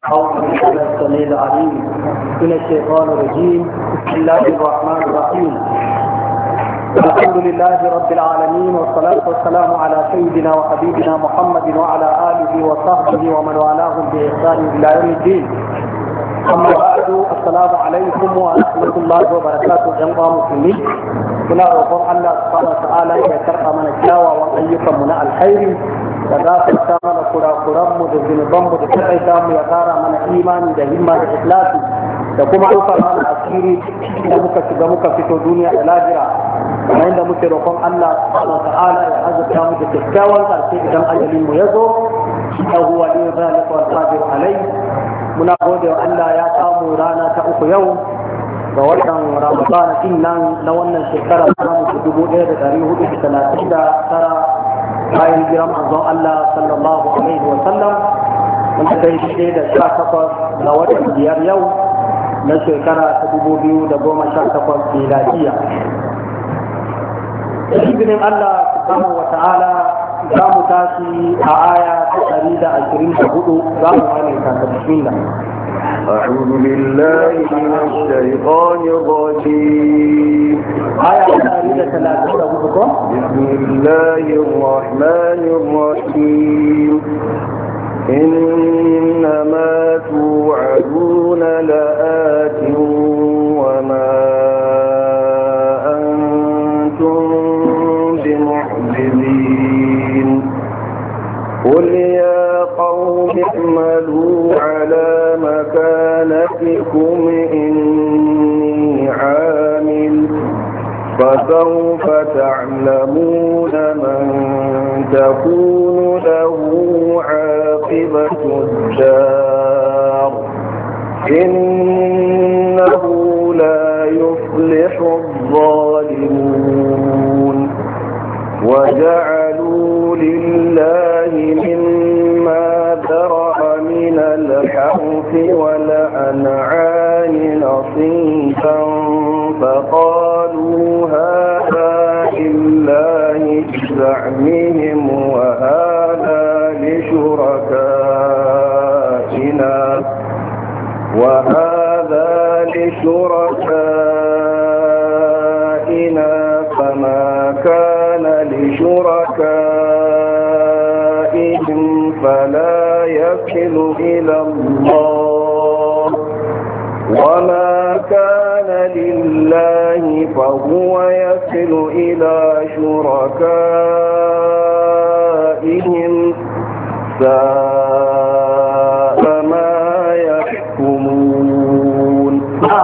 أعوذ بالله السميع العليم من الشيطان الرجيم. بسم الله الرحمن الرحيم. الحمد لله رب العالمين والصلاة والسلام على سيدنا وحبيبنا محمد وعلى آله وصحبه ومن والاهم بإحسان إلى يوم الدين. أما بعد، السلام عليكم ورحمة الله وبركاته. جميعا مسلمين كنا roƙon Allah subhanahu wa ta'ala ya karɓa mana kyawawan ayyukanmu na alkhairi da gafarta mana kurakuranmu da zunubanmu da takaita mu ya ƙara mana imani da himma da ikhlasi da kuma ɗaukar mana asiri da muka shiga muka fito duniya da lahira, kamar yadda muke roƙon Allah subhanahu wa ta'ala ya azurta mu da kyakkyawan ƙarshe idan ajalin mu ya zo, innahu waliyyu dhalika wal qadiru alayhi. Muna gode wa Allah ya samu rana ta uku yau ga watan Ramadan din nan na wannan shekara ta 1439 bayan jiran manzon Allah sallallahu alaihi wa sallam, wanda dai shi da 18 ga watan biyar yau na shekara ta 2018 miladiya. Ibn Allah subhanahu wa ta'ala za mu tashi a aya ta 124 za mu wani ta bismillah. أعوذ بالله من الشيطان الرجيم. بسم الله الرحمن الرحيم. إنما توعدون لآت وما أنتم بمعجزين. قل يا قوم اعملوا على مكانتكم إني عامل فسوف تعلمون من تكون له عاقبة الدار إنه لا يفلح الظالمون. وجعلوا لله مما ذرأ من الحرث والأنعام نصيبا فقالوا هذا لله بزعمهم وهذا لشركائنا فما كان لشركائهم فلا يصل إلى الله وما كان لله فهو يصل إلى شركائهم ساء ما يحكمون.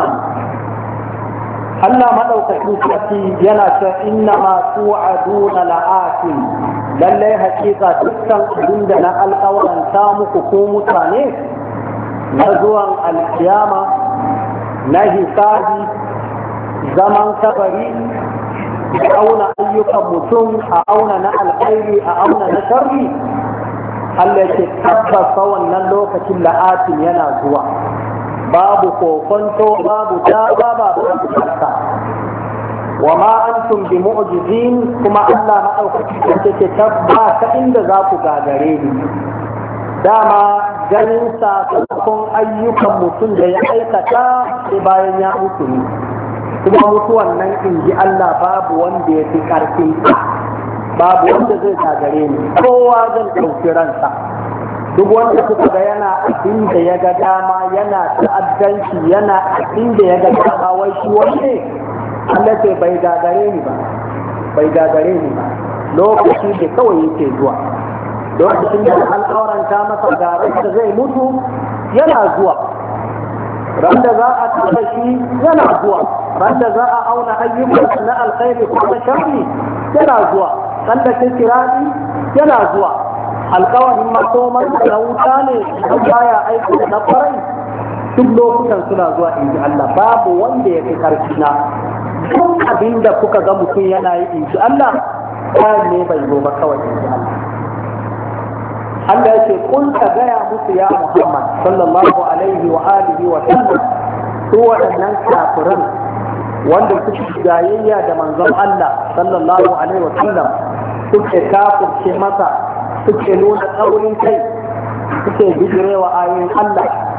Allah madaukakin sarki yana cewa inna ma tu'aduna la'atin, lallai hakika dukkan abin da na alƙawaranta muku ko mutane na zuwan alkiyama, na hisabi, zaman kabari, a auna ayyukan mutum, a auna na alkhairi, a auna na sharri, Allah ke tabbasa wannan lokacin la'atin yana zuwa. babu kokonto, babu daba, babu shakka. Wa ma antum bi mu'jizin, kuma Allah madaukaki yake tabba ta inda za ku gagare ni. Dama ganin sakamakon ayyukan mutum da ya aikata sai bayan ya mutu ne. Kuma mutuwan nan in ji Allah babu wanda ya fi karfin sa, babu wanda zai gagare ni. Kowa zan ɗauki ransa. Duk wanda suka ga yana abin da ya ga dama, yana ta'addanci, yana abin da ya ga dama, wai shi wanne Allah ce bai gagare ni ba, bai gagare ni ba. Lokaci da kawai yake zuwa, lokacin da al'auranta masa garin da zai mutu yana zuwa, ran da za a taɓa shi yana zuwa, ran da za a auna ayyukan na alkhairi ko na sharri yana zuwa, ran da kirani yana zuwa. Alkawarin makomar da wuta ne don baya aiki da na farai, duk lokutan suna zuwa in ji Allah, babu wanda ya fi karfi na. Duk abin da kuka ga mutum yana yi in ji Allah, kayan ne bai zo ba kawai in ji Allah. Allah ya ce kun ka gaya musu ya Muhammad sallallahu alaihi wa alihi wa sallam, su waɗannan kafiran wanda suke jayayya da manzon Allah sallallahu alaihi wa sallam, suke kafirce masa, suke nuna tsaurin kai, suke bijirewa ayoyin Allah,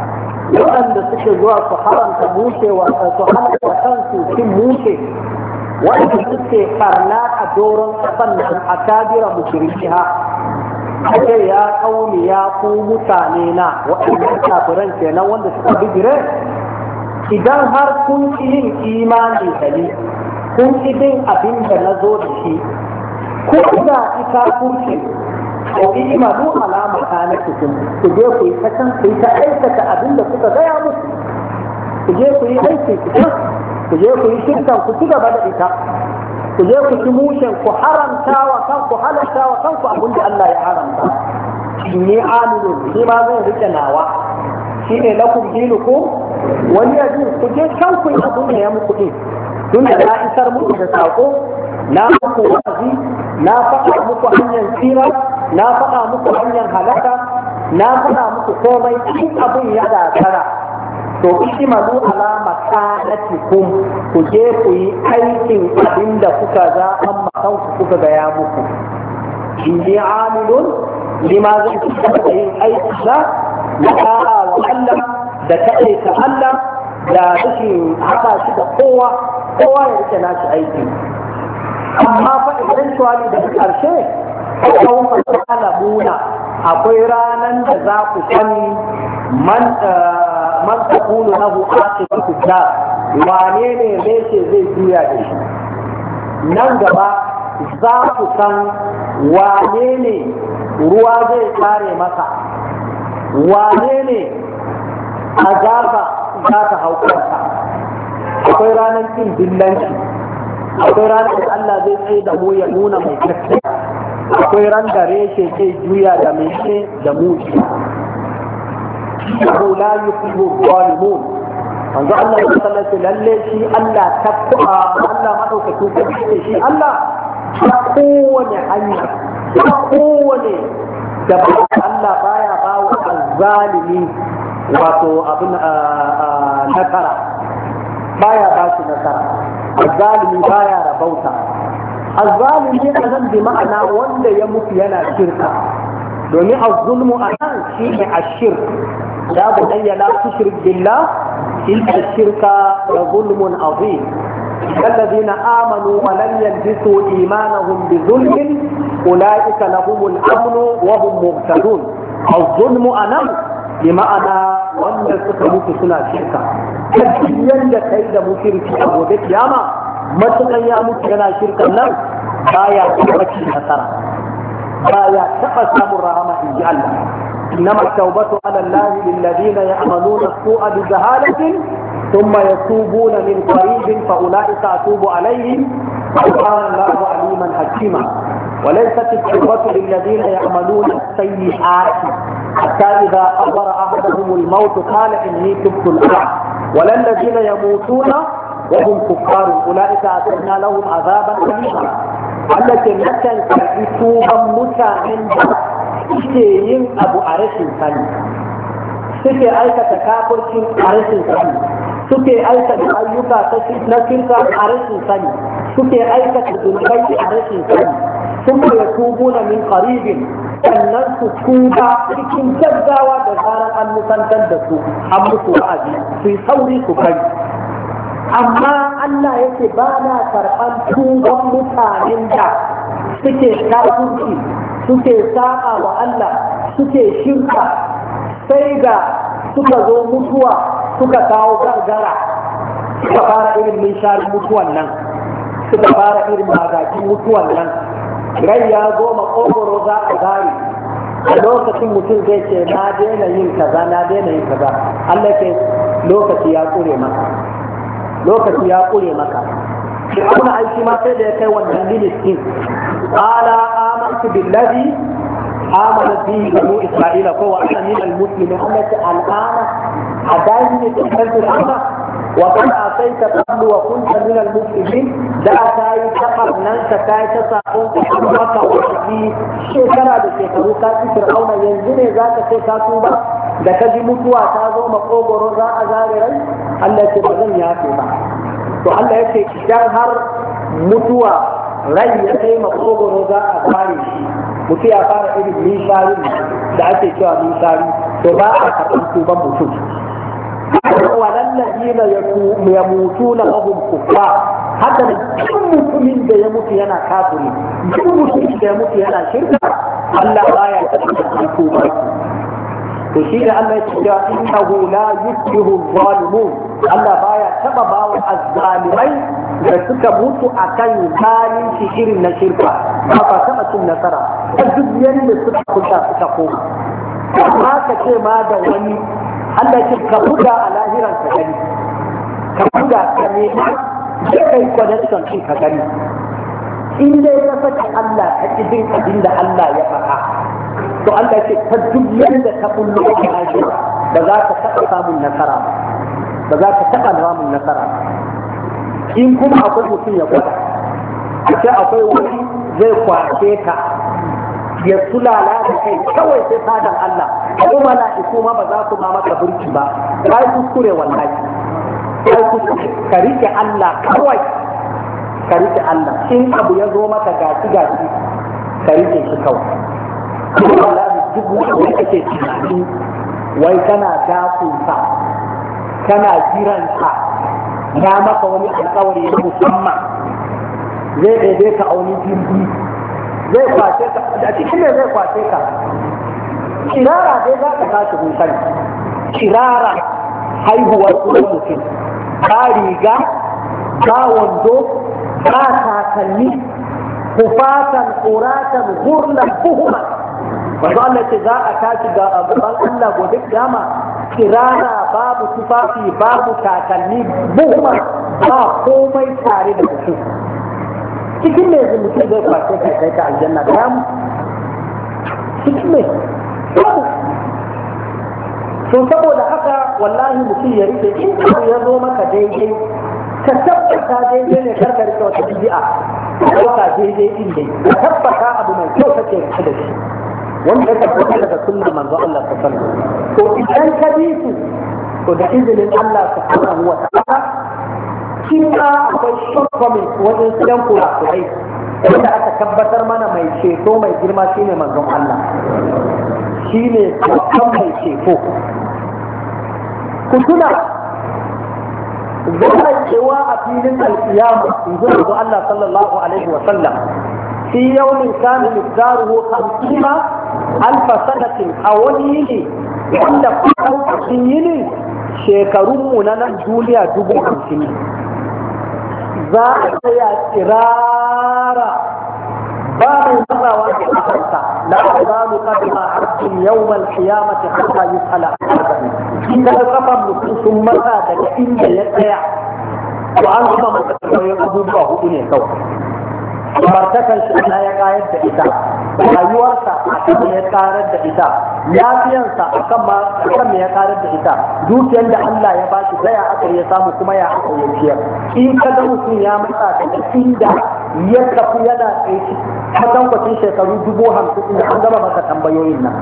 waɗanda suke zuwa su haramta mushe su halatta kansu cin mushe waɗanda suke karna a doron ƙasan nan a kabira mushrikiha ake ya kauni ya ku mutane na waɗanda kafiran kenan wanda suka bijire idan har kun ki yin imani da ni kun ki bin abin da na zo da shi ko da ita kurce ko ki imanu alama kana cikin ku je ku yi ta kan ku yi ta aikata abin da kuka gaya muku ku je ku yi aiki ku je ku yi shirkan ku ci gaba da ita ku je ku ci mushen ku haramta wa kanku halatta wa kanku abin da Allah ya haramta inni amilu shi ma zai rike nawa shi ne lakum dinukum wani yaji ku je can ku yi abin da ya muku din tun da na isar muku da sako na muku wa'azi na faɗa muku hanyar tsira na faɗa muku hanyar halaka na faɗa muku komai in abin ya dakara to imalu ala makanatikum ku je ku yi aikin abin da kuka za an makanku kuka gaya muku inni amilun lima zai kuka da yin aiki na ta'a wa Allah da ta'aita Allah da rashin haɗa shi da kowa ya rike nashi aiki amma fa eventually da ƙarshe kawon alamuna akwai ranar da za ku sani man takunu lahu aqibatu dar wane ne reshe zai juya da shi nan gaba za ku san wane ne ruwa zai kare masa wane ne azaba za ta hau kansa akwai ranar kin dillanci akwai ranar da Allah zai tsaye da mu ya nuna mai gaskiya akwai ran da reshe zai juya da mai da muci innahu la yuflihu zalimun manzo Allah ya sallace lalle shi Allah takwa Allah madaukakin sarki shi Allah ta kowane hanya ta kowane da Allah baya bawa azzalimi wato abin nasara baya ba shi nasara azzalimi baya rabauta azzalimi a nan bi ma'ana wanda ya mutu yana shirka domin azzulmu a nan shi ne ashirk ya bunayya la tushrik billah inna shirka la zulmun azim الذين آمنوا ولم يلبسوا إيمانهم بظلم أولئك لهم الأمن وهم مهتدون الظلم أنا بمعنى وأن السكر سنة شركة كثيرا كيد مشرك أبو ذكياما ما تقيا مشركنا شركا لم بايا تبكي نصرا بايا تقسم الرحمة إن جاء الله إنما التوبة على الله للذين يعملون السوء بجهالة ثم يتوبون من قريب فأولئك أتوب عليهم وكان الله عليما حكيما وليست التوبة للذين يعملون السيئات حتى إذا حضر أحدهم الموت قال إني تبت الآن ولا الذين يموتون وهم كفار أولئك أعتدنا لهم عذابا أليما التي نتن كالإتوبة متعند yin abu a rashin sani suke aikata kafircin a rashin sani suke aikata ayyuka na shirka a rashin sani suke aikata zunubai a rashin sani suka ya tubu na min qaribin sannan su tuba cikin gaggawa da zarar an musantar da su an musu wa'azi su yi sauri su bari amma Allah yake ba na karɓar tuban mutanen da suke kafirci suke sa'a wa Allah suke shirka sai ga suka zo mutuwa suka kawo gargara suka fara irin minshari mutuwan nan suka fara irin magakin mutuwan nan rai ya zo makogoro za a gari a lokacin mutum zai ce na daina yin kaza na daina yin kaza Allah ke lokaci ya kure maka lokaci ya kure maka shi kuma aiki ma sai da ya kai wannan ministin ala amantu billazi آمنت به بنو إسرائيل فهو أنا من المسلمين التي الآن أداني تحدث الأمر وقد أتيت قبل وكنت من المسلمين دعتاي تقر ننسى كاي تساقون تحمك وحكي شكرا بشيكرو كاتي فرعون ينزل ذاك شيكاتوبا da ka ji mutuwa ta zo makogoro za a zare rai Allah ya ce ba zan yafe ba to Allah ya ce idan har mutuwa rai ya kai makogoro za a zare shi mutu ya fara irin nishari da ake cewa nishari to ba a karɓar tuban mutum wallazina yamutuna wahum kuffar haka duk mutumin da ya mutu yana kafiri duk mutumin da ya mutu yana shirka Allah baya taɓa tuba to shi da Allah ya ce innahu la yuflihu zalimun Allah baya taɓa bawa azzalimai da suka mutu akan zalunci irin na shirka ba ka taɓa cin nasara ta duk yanda suka kuta suka koma amma ka ce ma da wani Allah ce ka buga a lahiran ka gani ka buga ka nema sai kai connection din ka gani in dai ka saki Allah ka ji bin abin da Allah ya faɗa to Allah ce ta duk yanda ka kullu a lahira ba za ka taɓa samun nasara ba za ka taɓa samun nasara in kuma akwai mutum ya gwada sai akwai wani zai kwace ka ya sulala da kai kawai sai fadan Allah ko mala'iku ma ba za ku ma maka burki ba kai kuskure wallahi kai kuskure ka rike Allah kawai ka rike Allah in abu ya zo maka gaci ka rike shi kawai wallahi duk wanda kake tunani wai kana dakunsa kana jiransa ya maka wani alƙawari na musamman zai ɗaiɗe ka auni jirgi zai kwace ka a cikin ne zai kwace ka kirara dai za ka tashi hutun kirara haihuwar kuma mutum ka riga ka wando ka takalmi kufatan kuratan hurlan buhuman wato Allah ce za a tashi ga abubuwan Allah gobe kiyama kirara babu tufafi babu takalmi buhuman ba komai tare da mutum cikin ne mutum zai kwace kai kai ka aljanna da yamu cikin ne so saboda haka wallahi mutum ya rike in abu ya zo maka daidai ka tabbata daidai ne karka rike wata bid'a ko ka daidai din dai ka tabbata abu mai kyau kake rike da shi wanda ya tabbata daga sunnar manzo Allah sallallahu alaihi wasallam to idan ka bi su to da izinin Allah subhanahu wa ta'ala kina akwai shortcomings wajen siyan kurakurai wanda aka tabbatar mana mai ceto mai girma shine manzon Allah shine babban mai ceto ku tuna za a cewa a filin alkiyama in ji manzon Allah sallallahu alaihi wa sallam fi yawmin kana miqdaruhu 50 alf sanatin a wani yini wanda cikin yini shekarunmu na nan duniya 50,000 za a tsaya tsirara ba mai matsawa da kasarsa la azalu qadma abdin yawmal qiyamati hatta yusala in da kafan mutum sun matsa daga inda ya tsaya to an kuma masa kawai abubuwa hudu ne kawai martakan shi Allah ya kayar da ita rayuwarsa akan ya karar da ita lafiyansa akan me ya karar da ita dukiyar da Allah ya bashi zaya aka ya samu kuma ya aka yi ciyar in ka ga mutum ya matsa daga inda ya tafi yana tsaye kwatankwacin shekaru 50,000 inda an gama masa tambayoyin nan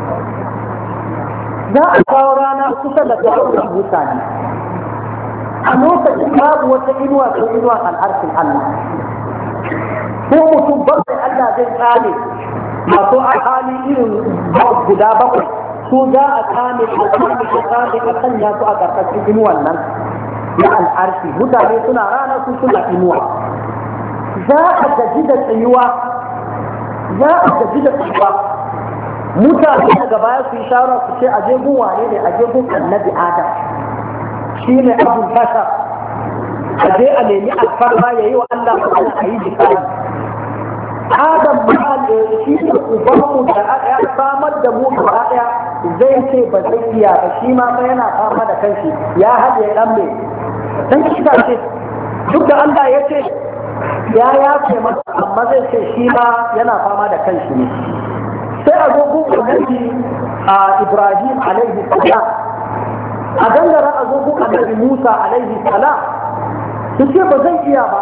za a kawo rana kusa da tsawon mutane a lokacin babu wata inuwa ko inuwa al'arfin Allah ko mutum bakwai Allah zai tsame masu a hali irin guda bakwai su za a tsame a sanya su a ƙarƙashin inuwan nan na al'arfi mutane suna rana su suna inuwa za a gaji da tsayuwa mutane daga baya su yi shawara su ce a jegun wane ne a jegun annabi Adam shi ne abun fasa a je a nemi alfarma ya yi wa Allah a yi jikari Adam ma shi ne ubanmu da ya samar da mu gaba ɗaya zai ce ba zai iya ba shi ma fa yana fama da kanshi ya haɗe ɗan mai dan kisa ce duk da Allah ya ce ya yafe masa amma zai ce shi ma yana fama da kanshi ne sai a zo gun annabi Ibrahim alaihi salam a gangara a zo gun annabi Musa alaihi salam su ce ba zai iya ba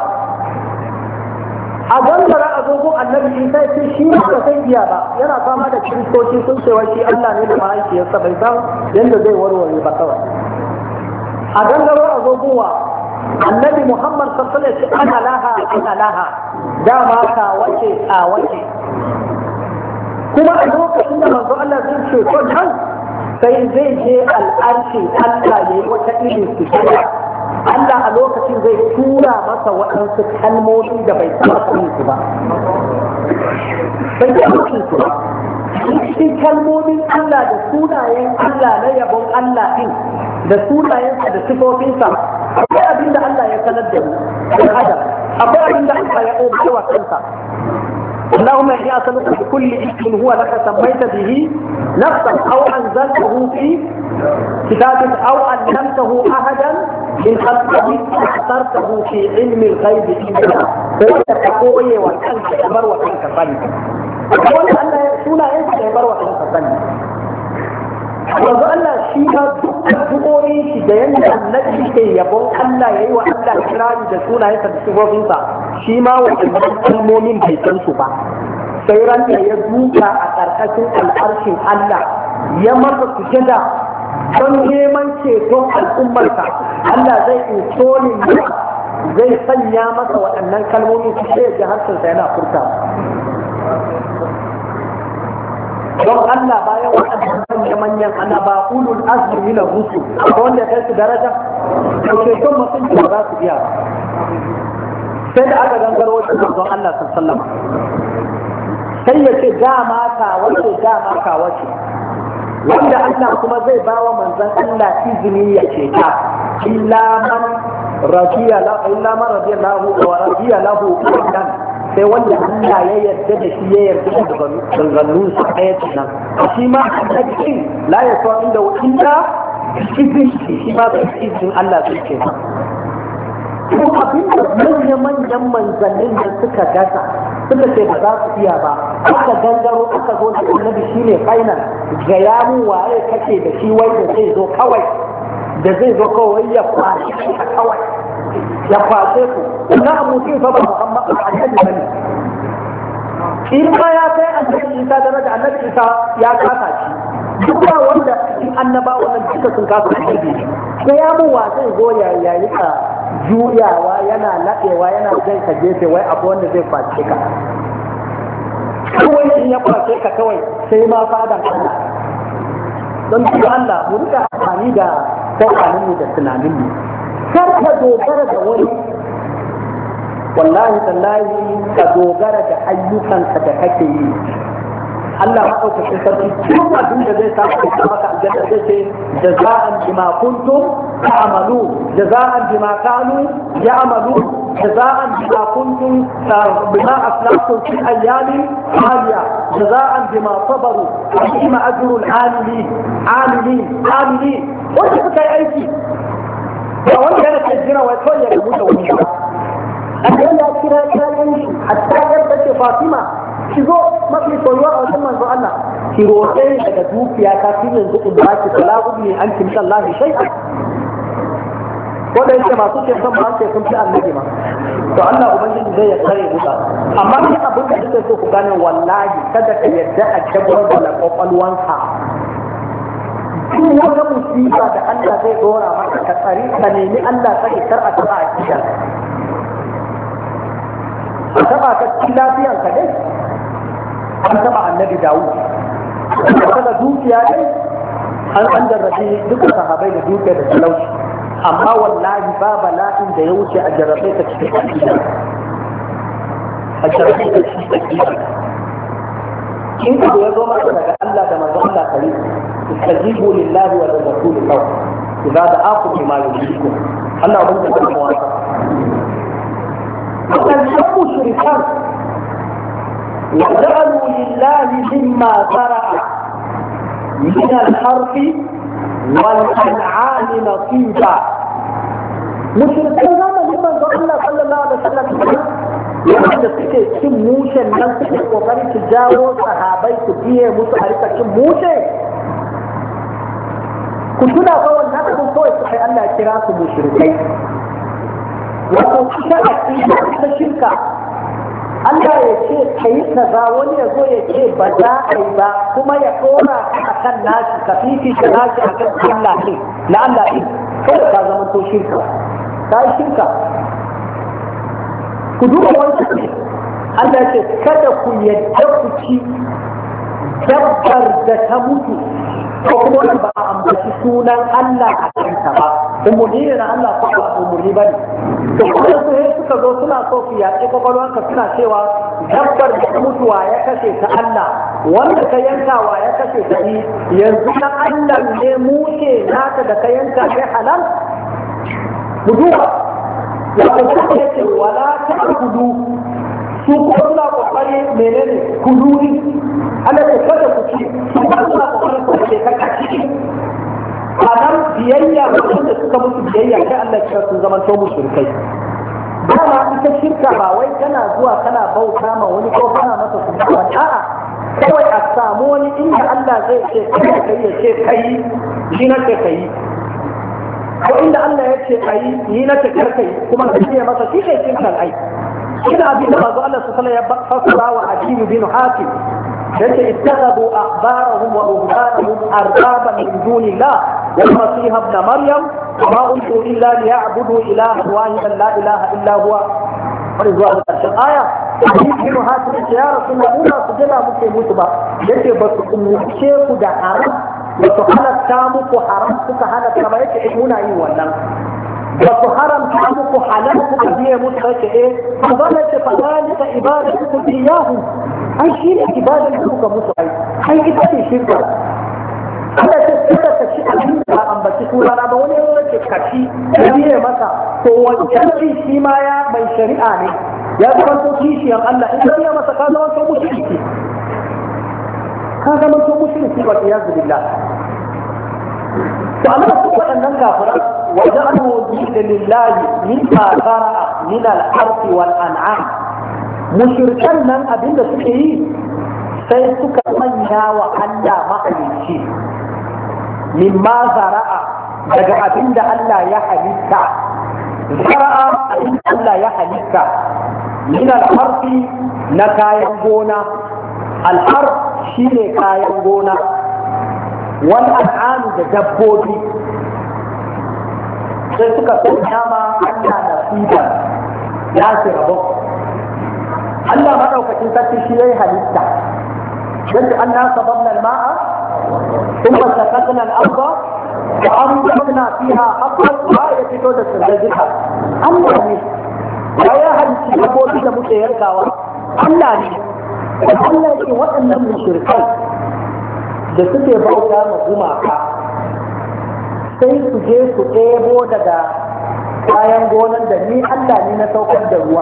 a gangara a zogon annabi Isa ya ce shi ba zai iya ba yana fama da kiristoci sun cewa shi Allah ne da mahaifiyarsa bai san yadda zai warware ba kawai a gangaro a zogowa annabi Muhammad sallallahu alaihi wasallam ana laha dama ka wace kuma a lokacin da manzo Allah zai ce to nan sai zai je al'arshin Allah ya yi wata irin sujada Allah a lokacin zai tura masa waɗansu kalmomi da bai taɓa sanin su ba bai taɓa sanin su ba cikin kalmomin Allah da sunayen Allah na yabon Allah din da sunayensa da sifofinsa akwai abin da Allah ya sanar da mu da adam akwai abin da Allah ya ɗauke wa kansa اللهم إني أسألك بكل اسم هو لك سميت به نفسك أو أنزلته في كتابك أو علمته أحدا من خلقك اخترته في علم الغيب عندك فأنت تقوي وكانك كبر وكانك صلي أقول أن سونا أنت كبر وكانك صلي yanzu Allah shi ma addu'o'in shi da yanda annabi ke yabon Allah yayi wa Allah kirari da sunayensa da sifofinsa shi ma wannan kalmomin bai san su ba sai ran da ya duka a ƙarƙashin al'arshin Allah ya masa sujada don neman ceton al'ummarsa Allah zai insolin zai sanya masa waɗannan kalmomin su sai ya ji harshensa yana furta don Allah bayan waɗannan manyan annaba ulul azmi min ar-rusul wanda kai su daraja to ceton mutum ba za su iya ba sai da aka gangaro da manzon Allah sallallahu alaihi wasallam sai ya ce dama ka wace wanda Allah kuma zai bawa manzon Allah izini ya ce ta illa man radiyallahu wa radiya lahu qawlan sai wanda Allah ya yarda da shi ya yarda da ganganun sa ɗaya kenan shi ma cikin la ya so inda inda izin shi ma da izin Allah zai ce ko abin da manyan manzannin da suka gasa suka ce ba za su iya ba aka gangaro aka zo da annabi shine final ga yamu waye kake da shi wai da zai zo kawai ya kwashi kawai ya kwashe ku wannan mutum fa ba Muhammad annabi bane in ma ya kai annabi Isa daraja annabi Isa ya kasa shi duk wanda in annaba wannan duka sun kasa annabi sai ya mu wa zai zo ya yi ka juyawa yana laɗewa yana jan ka gefe wai abu wanda zai kwace ka kawai in ya kwace ka kawai sai ma fadan Allah don Allah mu rika amfani da tsakaninmu da tunaninmu kar ka dogara da wani wallahi tallahi ka dogara da ayyukanka da kake yi Allah maɗaukacin sarki duk abin da zai samu ka maka aljanna zai ce jaza'an bima kuntum ta'malu jaza'an bima kanu ya'malu jaza'an bima kuntum bima aslaftum fi ayyami haliya jaza'an bima sabaru bima ajrul amilin wanda suka yi aiki ba wanda yana ke jira wai kawai ya rubuta wani ba annabi ya kira kayan shi hatta yadda ce Fatima ki zo mafi soyuwa a wajen manzo Allah ki roƙe daga dukiya ka fi yanzu in ba ki talaqu ne an kin Allah shay'a ko da yake masu ce san ba ce sun fi annabi ma to Allah ubangiji zai ya kare mu amma ni abin da nake so ku gane wallahi kada ka yadda a jabar da kwakwalwanka duk wata musiba da Allah zai dora maka ka tsari ka nemi Allah tsari kar a taba a kidan a taba ka cikin lafiyar ka dai an taba annabi Dawud daga dukiya dai an jarrabe duka sahabai da dukiya da talauci amma wallahi ba bala'in da ya wuce a jarrabe ka cikin akida a jarrabe ka cikin akida in ka ya zo maka daga Allah da manzo Allah kare istajibu lillahi wa lirrasuli qaw idza da'akum lima yuhibbukum Allah ubangiji da kuma wasa kan shabu shirikan وجعلوا لله مما زرع من الحرث والأنعام نصيبا مشركين زمان لمن الله صلى الله عليه وسلم wanda suke cin mushen nan suke kokarin su jawo sahabai su biye musu a rika cin mushe ku tuna fa wannan abin kawai su kai Allah ya kira su mushrikai wato ita aqida ta shirka Allah ya ce kai kaza wani ya zo ya ce ba za a yi ba kuma ya kora a kan nashi ka fifita nashi a kan Allah ne na Allah ne kawai ka zama to shirka ka yi shirka ku duba wancan Allah ce kada ku yadda ku ci dabbar da ta mutu ko kuma wani ba a ambaci sunan Allah a kanta ba umurni ne na Allah ko ba umurni ba ne to kuma su suka zo suna so su yaƙi kwakwalwanka suna cewa dabbar da mutuwa ya kashe ta Allah wanda ka yanka wa ya kashe ta yi yanzu na Allah ne mushe naka da ka yanka sai halal mu duba ya kuma ce wala ta'budu su kuma suna kokari menene kuduri Allah ya kada ku ci su kuma suna kokarin ku ce ka ci anan biyayya wanda suka musu biyayya kai Allah ya sun zama to mushrikai dama ita shirka ba wai kana zuwa kana bauta ma wani ko kana masa kuma a'a kawai a samu wani inda Allah zai ce kai ya ce kai shi na ce kai ko inda Allah ya ce kai ni na ce kar kai kuma ka ce masa shi kai shirkan ai ina abin da manzo Allah sallallahu alaihi wasallam ya fasara wa Akim bin Hatim yace ittakhadhu ahbarahum wa ruhbanahum arbaban min dunillah wal masih ibn maryam ma untu illa liya'budu ilahan wahidan la ilaha illa huwa wani zuwa ƙarshen aya ibn Hatim ya rasulullah su jira muke mutu ba yace ba su umurce ku da haram ba su halatta muku haram suka halatta ba yace muna yin wannan ba su haramta muku halal kuka biye musu kace ba za ce fa zalika ibadatukum iyyahu ai shi ne ibadar da kuka musu ai ita ce shirka Allah ce kada ka ci abin da ambaci sunana ba wani yana ce kaci ya biye masa to wancan shi ma ya mai shari'a ne ya zama to kishiyan Allah in ka masa ka zama to mushriki ba ya zubillah to Allah su waɗannan kafiran وجعلوا دين لله مما زرع من الحرث والأنعام مشركان من أبين سكي سيسك منها وألا مخلصي مما زرع daga abin da Allah ya halitta zara'a abin da Allah ya halitta min al-harfi na kayan gona al-harf shine kayan gona wal an'am da dabbobi sai suka sanya ma Allah nasiba ya ce rabo Allah madaukakin sarki shi yayi halitta dan Allah sababna al-ma'a thumma sakatna al-ardha wa anbatna fiha habban wa yafito da sirrajha Allah ne ya halitta dabbobi da muke yankawa Allah ne Allah ne waɗannan mushrikai da suke bauta ma gumaka sai su je su ɗebo daga kayan gonan da ni Allah ne na saukar da ruwa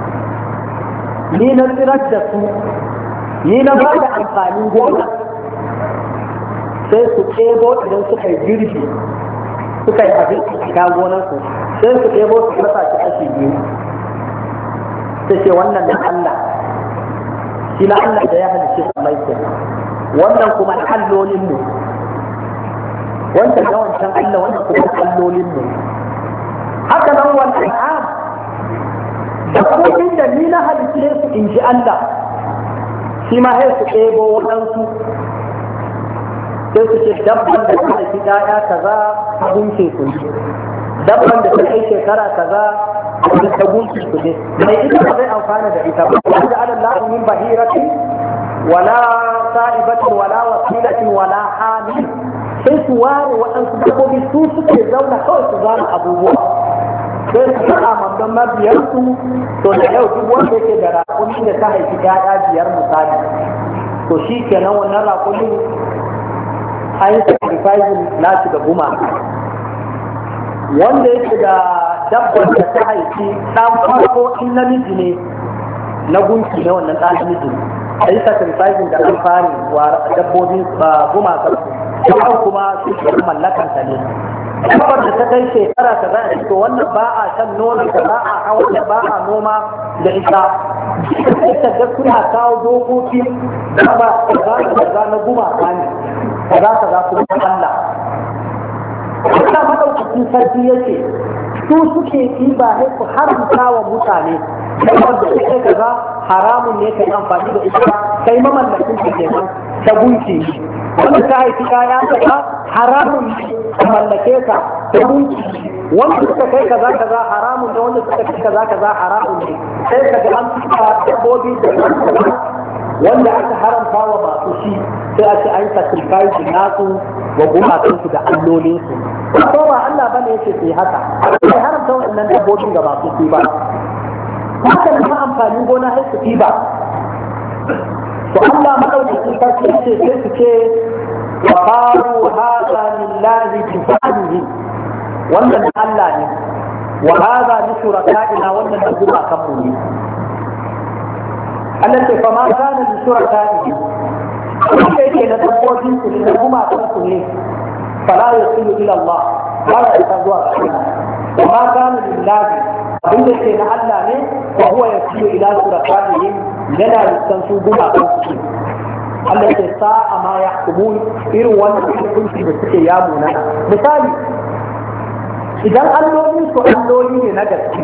ni na tsirar da su ni na ba da amfanin gona sai su ɗebo idan suka yi girbi suka yi abin a gonansu sai su ɗebo su kasa shi kashi biyu sai ce wannan na Allah shi na Allah da ya halice su mai wannan kuma na allolinmu wancan yawancin Allah wannan kuma allolinmu haka nan wannan am da kuma da ni na halice su in ji Allah shi ma sai su ɗebo waɗansu sai su ce dabban da ta haifi ɗaya kaza a gunke su ne dabban da ta kai shekara kaza ta gunke su ne mai ita ba zai amfana da ita ba wanda ala lahu min bahiratin wala sa'ibatin wala wasilatin wala hamil sai su ware waɗansu dabbobi su suke zauna kawai su zana abubuwa sai su faɗa mamban mabiyarsu to da yau duk wanda yake da raƙumi da ta haifi ɗaya biyar misali to shi kenan wannan raƙumin an yi sacrificing nashi da guma wanda yake da dabbar da ta haifi ɗan farko in namiji ne na gunki na wannan ɗan namiji a yi sacrificing da amfani wa dabbobin gumakar su ɗan kuma su ke mallakanta ne dabbar da ta kai shekara ta za a to wannan ba a shan nono da ba a hawa da ba a noma da ita sai ta ga suna kawo dokoki da ba za na gumaka ne kaza kuma Allah Allah madaukakin sarki yake su suke yi ba sai ku haramta wa mutane wanda sai kaza haramun ne kai amfani da ita kai mamallakin ka kenan ta gunki wanda ta haifi kaya kaza haramun ne ka mallake ka ta gunki wanda suka kai kaza haramun da wanda suka kai kaza haramun ne sai kaga an tuka dabbobi da wanda aka haramta wa masu shi sai a ce an sacrifice nasu wa gumakansu da allolinsu ko ba Allah bane yake su yi haka sai haramta wannan dabbobin ga masu su ba haka da amfanin gona har su ba to Allah madaukakin sarki ce sai su ce wa qalu hadha lillahi bifadihi wannan Allah ne wa hadha li shuraka'ina wannan da gumakan mu ne Allah ce fa ma kana li shuraka'ihi wanda yake na dabbobin su ne kuma kan su ne fala yasilu ila Allah ba ya isa zuwa ga Allah wa ma kana lillahi abin da ke na Allah ne wa huwa yasilu ila shurakaihim yana lissan su guma kan su Allah ke sa'a ma yahkumun irin wannan hukunci da suke yamu na misali idan allolin su alloli ne na gaske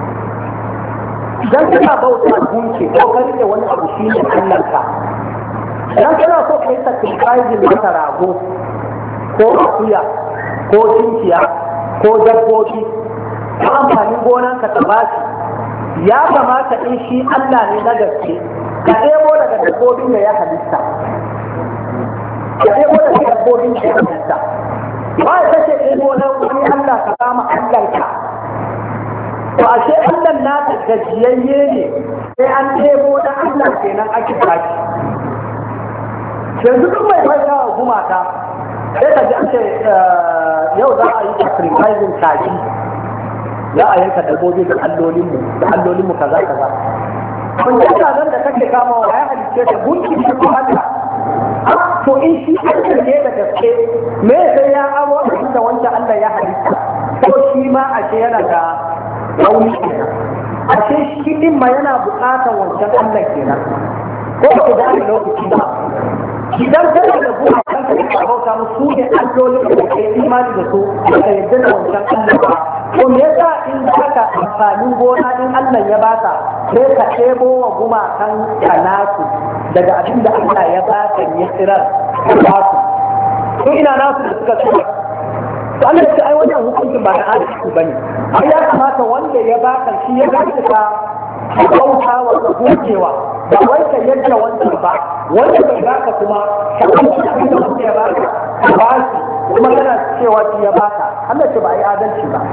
idan kana bauta gunki ko ka rike wani abu shi ne Allahnka idan kana so ka yi sacrificing masa rago ko akuya ko tunkiya ko dabbobi ko amfanin gonanka ta bashi ya kamata in shi Allah ne na gaske ka ɗebo daga dabbobin da ya halitta ka ɗebo daga dabbobin da ya halitta ba ya kashe ɗebo na wani Allah ka kama Allahnka to ashe Allah na gajiyayye ne sai an ɗebo na Allah kenan ake tashi yanzu duk mai faida wa gumata sai ka ji an ce yau za a yi sacrificing kaji za a yanka dabbobi da allolinmu kaza kaza kun ji nan da kake kama wa ya halice ta gunki shi ko Allah to in shi Allah ne da gaske me sai ya aro da wanda Allah ya halitta ko shi ma ashe yana da rauni kenan ashe shi din ma yana buƙatar wancan Allah kenan ko ku da lokaci ba idan kana da buwa kanka ka bauta musu ne allolin da ke imani da su da yadda da wancan Allah ba to me yasa in haka amfanin gona in Allah ya baka sai ka ɗebo wa gumakan kanasu daga abin da Allah ya baka ya tsirar ba su to ina nasu da suka tsira to Allah ya ce ai wannan hukuncin ba na adalci bane ai ya kamata wanda ya baka shi ya baka ka bauta wa gujewa ba wai ka yadda wancan ba wanda bai baka kuma ka ɗauki abin da wanda ya baka ka ba shi kuma kana cewa shi ya baka Allah ce ba a yi adalci ba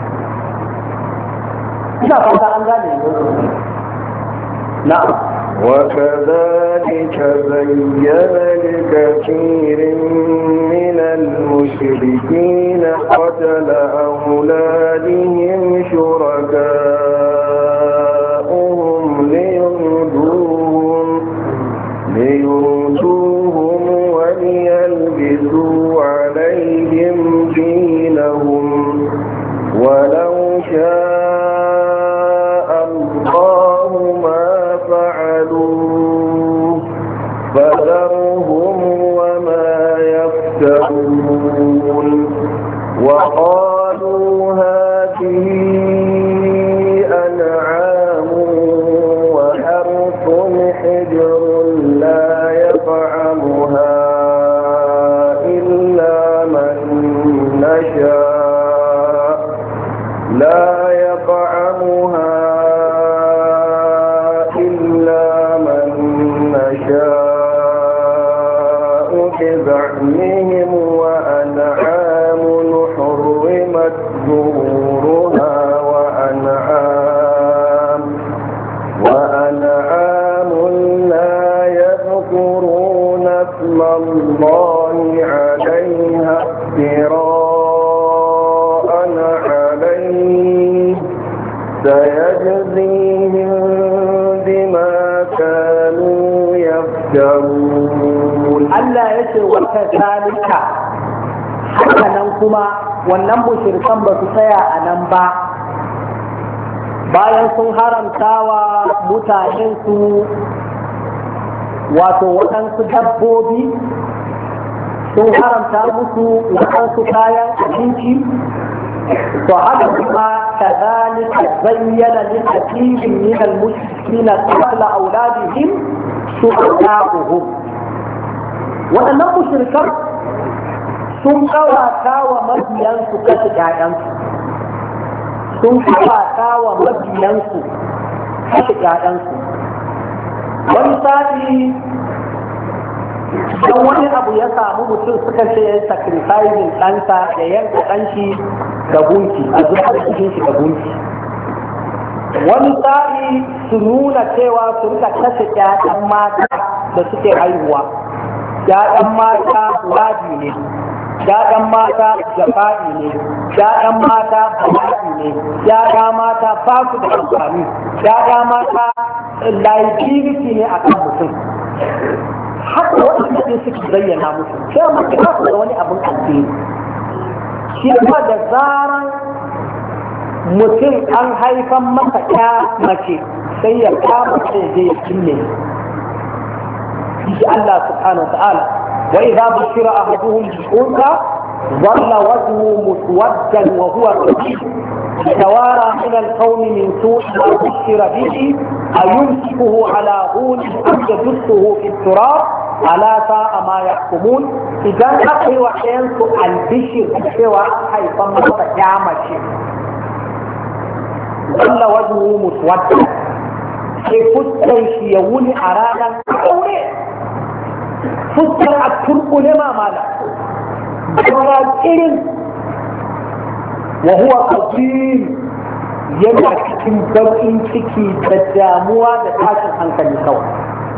ina fata an gane na'am وكذلك زين لكثير من المشركين قتل أولادهم شركاؤهم ليردوهم وليلبسوا عليهم دينهم ولو شاء الله ما فعلوه فذرهم وما يفترون وقالوا هذه أنعام وحرث حجر لا يطعمها إلا من نشاء بزعمهم وأنعام حرمت ظهورها وأنعام لا يذكرون اسم الله عليها افتراء عليه سيجزيهم بما كانوا يفترون Allah ya ce wata zalika haka nan kuma wannan mushrikan ba su tsaya a nan ba bayan sun haramtawa mutanensu wato waɗansu dabbobi sun haramta musu waɗansu kayan abinci to haka kuma kazalika zayyana lil kathirin min al mushrikina qatla auladihim shuhada'uhum waɗannan mushrikan sun kawata wa mabiyansu kashe ƴaƴansu sun kawata wa mabiyansu kashe ƴaƴansu wani sa'i don wani abu ya samu mutum suka ce ya yi sacrificing ɗansa ya yanka ɗanshi ga gunki a zuwa da cikin shi ga gunki. Wani tsari su nuna cewa su rika kashe ƴaƴan mata da suke haihuwa. ƴaƴan mata wadi ne, ƴaƴan mata jafa'i ne, ƴaƴan mata bala'i ne, ƴaƴa mata ba su da amfani, ƴaƴa mata liability ne a kan mutum. Haka waɗanda ne suke zayyana musu, sai mace ba su da wani abin alheri. Shi kuma da zaran mutum an haifan masa ƴa mace sai ya kama sai zai kinne. Shi Allah subhanahu wa ta'ala wa idza bushira ahaduhum bi-unsa dhalla wajhuhu muswaddan wa huwa kadhib يتوارى من القوم من سوء ما بشر به أيمسكه على هون أم يدسه في التراب ألا ساء ما يحكمون إذا أخي وحينك البشر سوى حيث ما تجامع ظل وجهه مسودا sai fuskar shi ya wuni a ranar kaure fuskar a turkule mamala kuma irin wa huwa qadim yana cikin bakin ciki da damuwa da tashin hankali kawai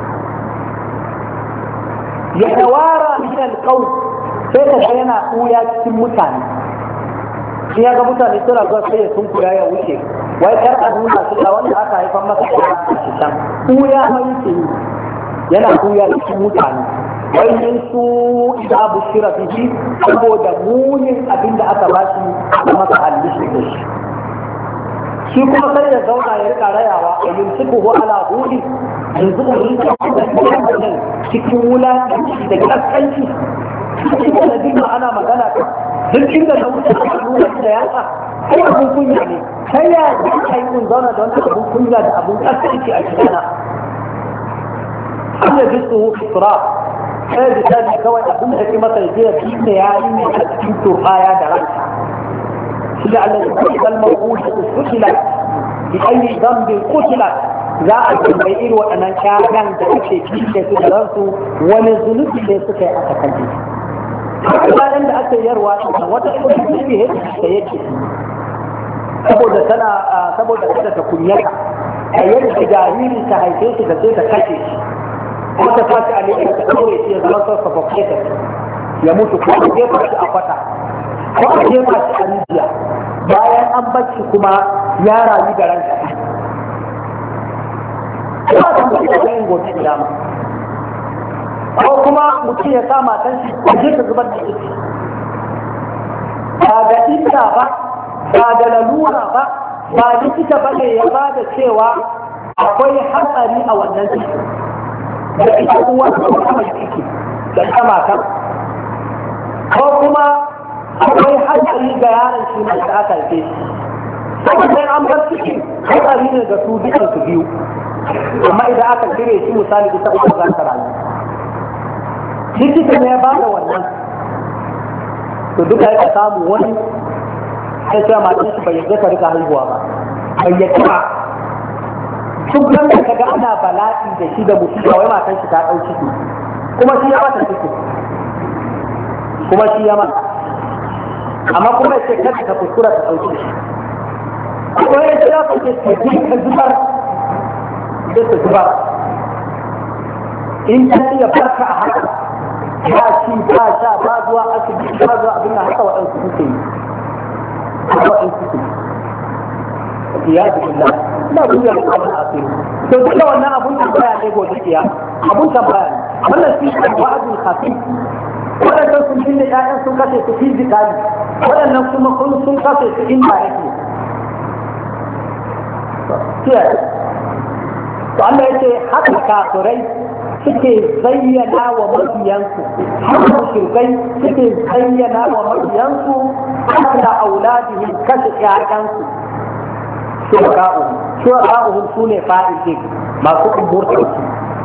ya tawara min alqaw sai ka yana ɓuya cikin mutane shi ya ga mutane suna zuwa sai ya sunkuya ya wuce wai kar a nuna su da wanda aka haifar masa a cikin ɓuya ma yake yi yana ɓuya cikin mutane wai yin su da bushira bihi saboda munin abin da aka ba shi aka masa albishi da shi shi kuma sai ya zauna ya rika rayawa a yumsikuhu ala hudi yanzu da rinka da cikin wulaƙanci da kaskanci cikin da dinga ana magana ta duk inda na wuce a nuna da yatsa kai abin kunya ne kai ya yi kun zauna da wani abin kunya da abin kaskanci a cikana an yabi su fitura sai da tabi kawai abin da ke masa ya fi da ya yi ne a cikin turbaya da ranka shi da Allah ya kai kalmar kuɗi su kutila bi ayi zambin kutila za a tambayi irin waɗannan ƴaƴan da ake kike su da ransu wani zunubi ne suka yi aka kaje ƴaƴan da ake yarwa wata kuma suke yake da yake saboda tana saboda kada ta kunyata a yadda jariri ta haife shi da sai ta kashe shi kuma ta tashi a leka ta ɗaure shi ya zama sassa bakwai ya mutu ko a jefa shi a kwata ko a jefa shi a rijiya bayan an bacci kuma ya rayu da ranka ba ta mutu da yin gobe kiyama ko kuma mutum ya sa matan shi a je ta zubar da ciki ba da ita ba ba da lalura ba ba likita ba ne ya ba da cewa akwai hatsari a wannan ciki da ita uwa da kuma ciki da ita matan ko kuma akwai hatsari ga yaron shi mai da aka haife shi saboda an bar ciki hatsari ne ga su dukan su biyu amma idan aka cire shi misali ita uku za ta rayu likita ne ya ba da wannan to duka ya samu wani sai cewa matan shi bai yadda ka rika haihuwa ba bai yadda ba duk nan da kaga ana bala'i da shi da mutum ba wai matan shi ta ɗau ciki kuma shi ya mata ciki kuma shi ya mata amma kuma ya ce kada ka kuskura ta ɗauki shi kuma ya ce ya kuke ka zubar da ta zubar in ta iya farka a haka ba shi ba sha ba zuwa asibiti ba zuwa abin da haka waɗansu suke yi waɗansu suke yi ya ji billah ina duniya da abin asiri to duka wannan abun tambaya ne gobe kiya abun tambaya ne wannan shi ne wa'azin khafi waɗannan sun binne ƴaƴan sun kashe su fizikali waɗannan kuma sun kashe su inda yake to Allah ya ce haka kafirai suke zayyana wa mabiyansu haka mushrikai suke zayyana wa mabiyansu haka auladihim kashe ƴaƴansu shuraka'uhum sune fa'ilin masu umurtansu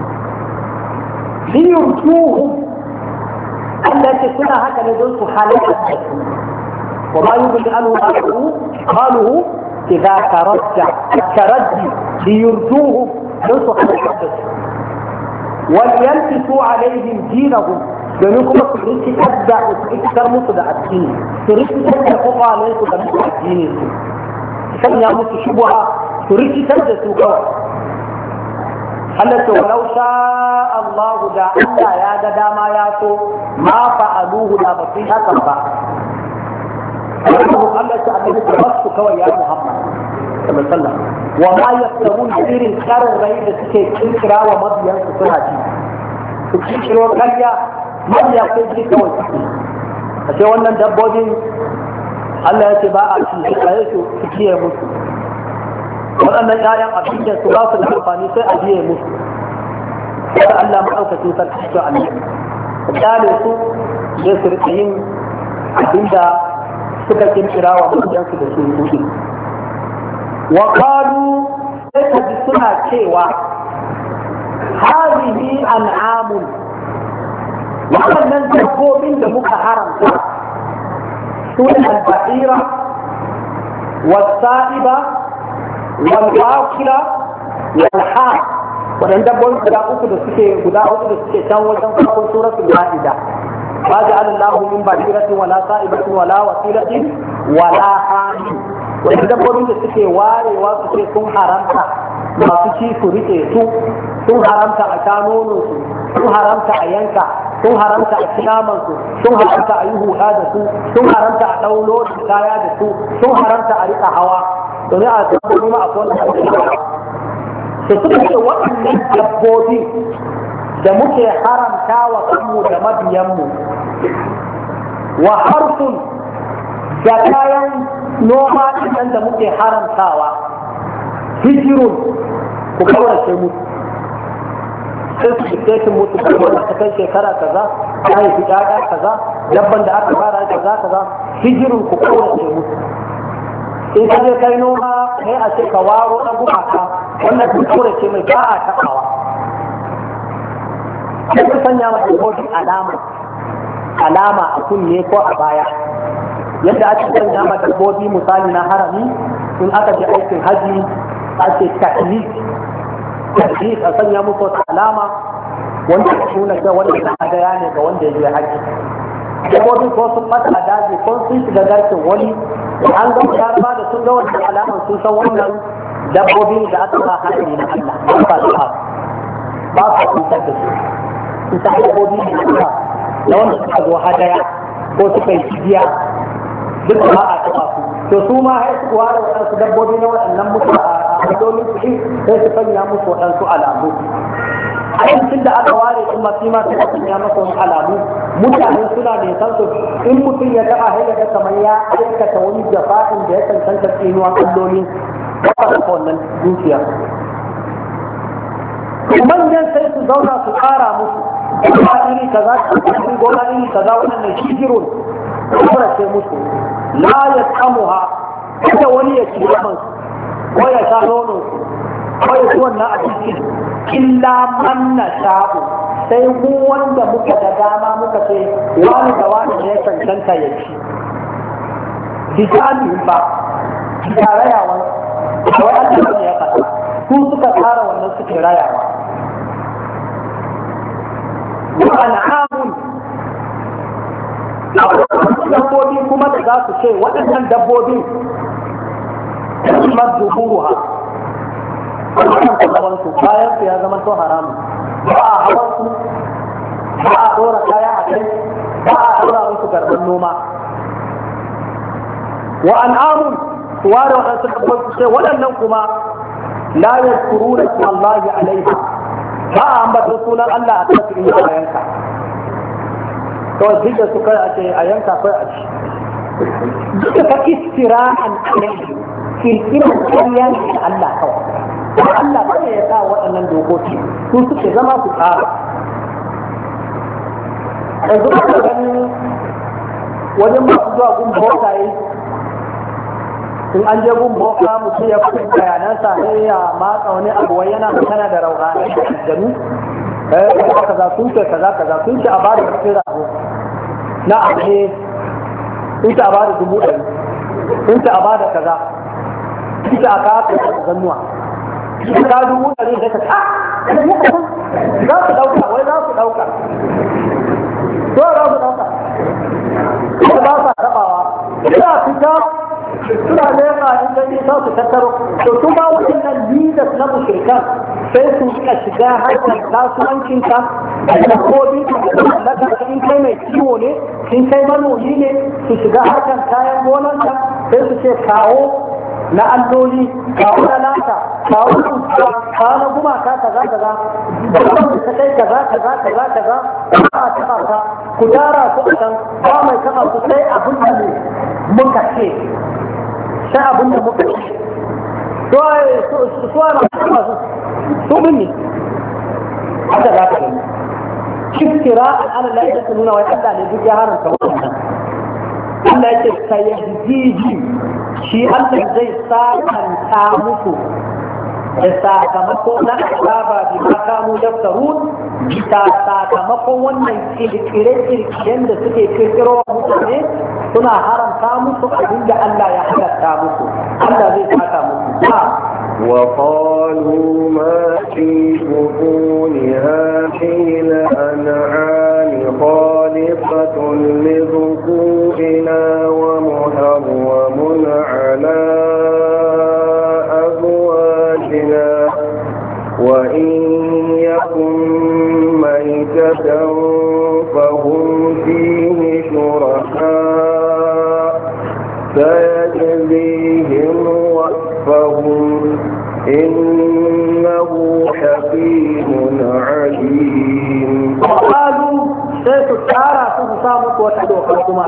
liyurtuhum Allah ce suna haka ne don su halaka da su wa ma yubli anhu qaluhu idza taradda taraddi liyurtuhum don su halaka da su wal yantisu alaihim dinahum domin kuma su rikitar musu da addini su rikitar da kwakwalen su da musu addini su sanya musu shubuha su rikitar da su kawai. Allah ce walau sha Allah da Allah ya ga dama ya so ma fa'aluhu da ba su yi hakan ba. Allah ce annabi ka basu kawai ya Muhammad sallallahu wa ma yasrun irin karin rai da suke kirkira wa mabiyansu suna ji su kirkiro karya mabiya sai ji kawai a ce wannan dabbobin Allah ya ce ba a ci su tsaye su kiyaye musu waɗannan ƴaƴan abincin su ba su da amfani sai a biye musu sai Allah maɗaukacin sarki su Allah ka kyale su zai su rika yin abinda suka kirkira wa mabiyansu da su ruɗi wa qalu sai ka ji suna cewa hadhihi an'amun waɗannan dabbobin da muka haramta su ne al-ba'ira was-sa'iba wal-waqila wal-ha waɗannan dabbobin guda uku da suke can wajen farkon suratul ma'ida ma ja'ala Allahu min ba'iratin wala sa'ibatin wala wasilatin wala hamin waɗannan dabbobin da suke warewa suke sun haramta masu ci su rike su sun haramta a kanonon su sun haramta a yanka sun haramta a kinamansu sun haramta a yi huɗa da su sun haramta a ɗaulo da kaya da su sun haramta a riƙa hawa domin a dabbobi ma a kowane haramta da suka ce waɗannan dabbobi da muke haramta wa kanmu da mabiyanmu wa harsun da kayan noma ɗin da muke haramtawa hijirun ku kaurace musu sai su fita mutu da ta kai shekara kaza ya haifi ƴaƴa kaza dabban da aka fara kaza hijirin ku kaurace musu in ka je kai noma sai a ce ka waro na gumaka wannan ku kaurace mai ba a taɓawa sai ku sanya masa kodin alama a kunne ko a baya yadda ake sanya ma dabbobi misali na harami in aka je aikin haji ake taklif a sanya musu wata alama wanda ya nuna ga wanda ya hadaya ne ga wanda ya je haji dabbobin ko sun fata a daji ko sun shiga garkin wani an ga yarba da sun ga wannan alaman sun san wannan dabbobin da aka sa hankali na Allah ba su ba su cutar da su sun san dabbobi ne na da wanda suka zo hadaya ko suka yi cibiya duk ba a taɓa su to su ma har su ware waɗansu dabbobi na waɗannan mutu a hadolin su sai su sanya musu waɗansu alamu a yankin da aka ware in masu ma suka sanya masa wani alamu mutane suna ne san su in mutum ya taɓa haifar kamar ya aikata wani jafa'in da ya cancanta tsinuwa kallolin ba da wannan dukiya manyan sai su zauna su ƙara musu gona iri kaza gona iri kaza waɗannan shigirun kuma ce musu la ya tsamuha kada wani ya ci yaman ko ya sha nono ko ya ci wannan abinci illa man na sha'u sai mu wanda muka da dama muka ce wani da wani ne ya cancanta ya ci bijami ba da rayawa kawai an ne ya faɗa su suka tsara wannan suke rayawa wa an'amun dabbobi kuma da za su ce waɗannan dabbobin kamar zuhuruha wannan kasawansu bayan su ya zama to haramu ba a hawan su ba a ɗora kaya a kai ba a ɗora musu garban noma wa an'amun su ware waɗansu dabbobi su ce waɗannan kuma la yadkuruna Allahi alaiha ba a ambata sunan Allah a kan in a yanka kawai duk da su kai a ce a yanka kai a ci duka fa istira'an alaihi kirkirar ƙarya ne da Allah kawai kuma Allah ba ya sa waɗannan dokoki su suke zama su tsara yanzu ka gani wajen masu zuwa gun bokaye in an je gun boka mutum ya fi bayanansa sai ya matsa wani abu wai yana magana da rauhani da aljanu kaza sun ce kaza sun ce a ba da kafin rago na abu sun ce a ba da 1,000 sun ce a ba da kaza sun ce a kawo da zannuwa ka 1,000 da ka za su ɗauka wai za su ɗauka to za su ɗauka kuma ba sa taɓawa ina fita suna nema in gani za su tattaro to su ba waɗannan leaders na mushrikan sai su rika shiga harkar kasuwancinka da kodin ka in kai mai kiwo ne in kai manomi ne su shiga harkar kayan gonanka sai su ce kawo na alloli kawo na lata kawo na gumaka kaza kaza da wanda ta kai kaza ba a taɓa ka ku tara su a can ba mai taɓa su sai abin da ne muka ce sai abin da muka ce suwa na masu su bin ne haka za ka gani kira al'adar lafiya ta nuna wai Allah ne duk ya haramta wannan Allah ya ce ka yi shi Allah zai sakanta musu da sakamako na azaba bi ma kanu yaftarun bisa sakamakon wannan kirkire-kirkiren da suke kirkiro mutane suna haramta musu abin da Allah ya halatta musu Allah zai saka musu وقالوا ما في بطون هذه الأنعام خالصة لذكورنا ومحرم على أزواجنا وإن يكن ميتة فهم فيه شركاء سيجزيهم وصفهم إنه حكيم عليم. قالوا سيتسارع سيسامك وتدوككما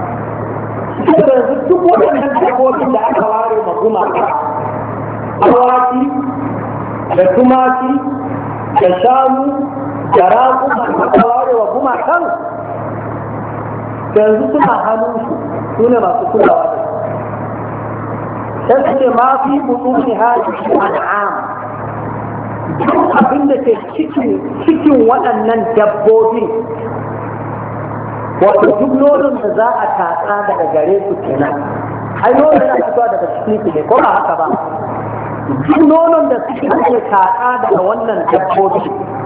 duk waɗannan dabbobin da aka ware ma gumaka awaki da tumaki da shanu da raƙuma da aka ware wa gumakan yanzu suna hannunsu su ne masu kulawa da sai su ce ma fi butuni hajji an'am duk abin da ke cikin waɗannan dabbobin wato duk nonon da za a tatsa daga gare su kenan ai nonon yana fitowa daga cikin su ne ko ba haka ba duk nonon da suke ake tatsa daga wannan dabbobi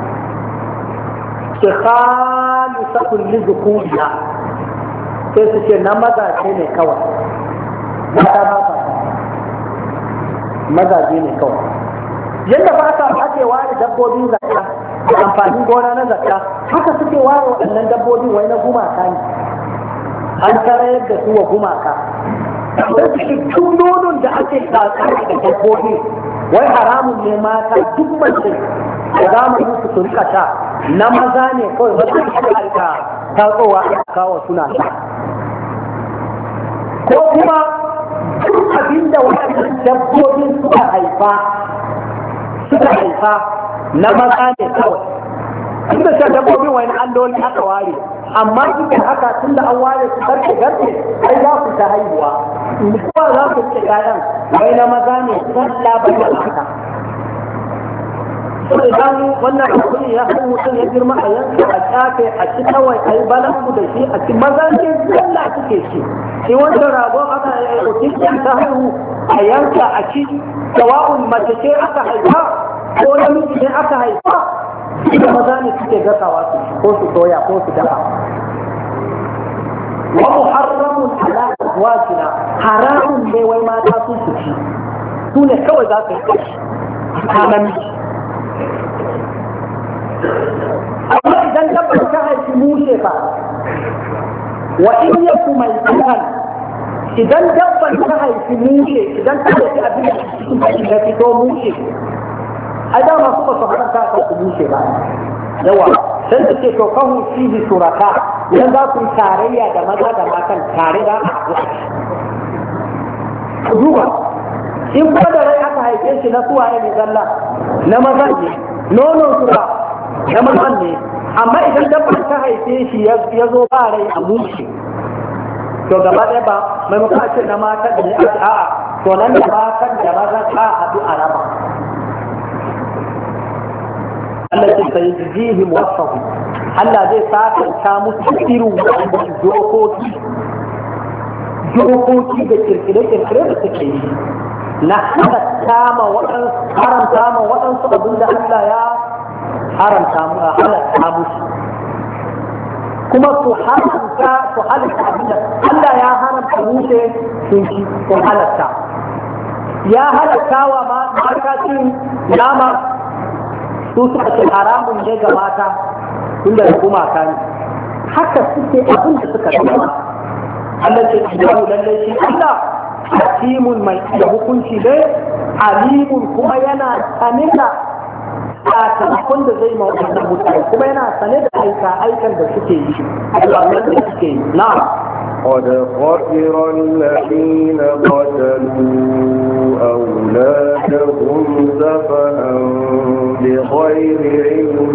ke khalisatun li zukuriya sai su ce na mazaje ne kawai mata ba sa mazaje ne kawai yadda ba sa ake ware dabbobin zakka da amfanin gona na zakka haka suke ware waɗannan dabbobin wai na gumaka ne an tarayar da su wa gumaka duk nonon da ake tatsa da dabbobi wai haramun ne mata duk mace da zamanin su rika sha na maza ne kawai maza ne suka rika tatsowa a kawo suna sha ko kuma duk abinda waɗannan dabbobin suka haifa na maza ne kawai inda shan dabbobin wani alloli aka ware amma duk da haka tun da an ware su garke ai za su ta haihuwa kuma za su ce ƴaƴan wai na maza ne sallah ba da haka to idan wannan hakuri ya haihu mutum ya girma a yanka a kyafe a ci kawai a yi balangu da shi a ci maza ne sallah suke ci shi wanda ragon aka yi ta haihu a yanka a ci sawa'un mace ce aka haifa ko namiji ne aka haifa da maza ne suke gasawa su ko su soya ko su dafa wa muharramun ala azwajina haramun ne wai mata su ci su ne kawai za su yi a namiji amma idan dabbar ta haifi mushe fa wa in yaku mai tsakan idan dabbar ta haifi mushe idan ta haifi abin da fito mushe ai da masu ba su haɗa ka su bushe ba yawa sai su ce to kahu fihi suraka idan za su yi tarayya da maza da matan tare da a haɗu ku duba in kuma da rai aka haife shi na suwaye ne zalla na maza ne nonon sura na mazan ne amma idan dabbar ta haife shi ya zo ba rai a mushe to gaba ɗaya ba maimakon a ce na matan da ne a'a to nan da matan da maza ta haɗu a raba Allah ce sai jihim wasahu Allah zai sakanta musu irin wannan dokoki da kirkire-kirkire da suke yi na haramta ma waɗansu abin da Allah ya haramta mu a halatta musu kuma su halatta abinda Allah ya haramta mushe sun ci sun halatta ya halatta wa mata cin nama su suka ce haramun ne ga mata inda da gumaka ne haka suke abin da suka zama Allah ce idan lallai shi Allah hakimun mai da hukunci ne alimun kuma yana sanina sakamakon da zai mawa wannan mutane kuma yana sane da aikan da suke yi al'amuran da suke yi na قد خسر الذين قتلوا أولادهم سفها بغير علم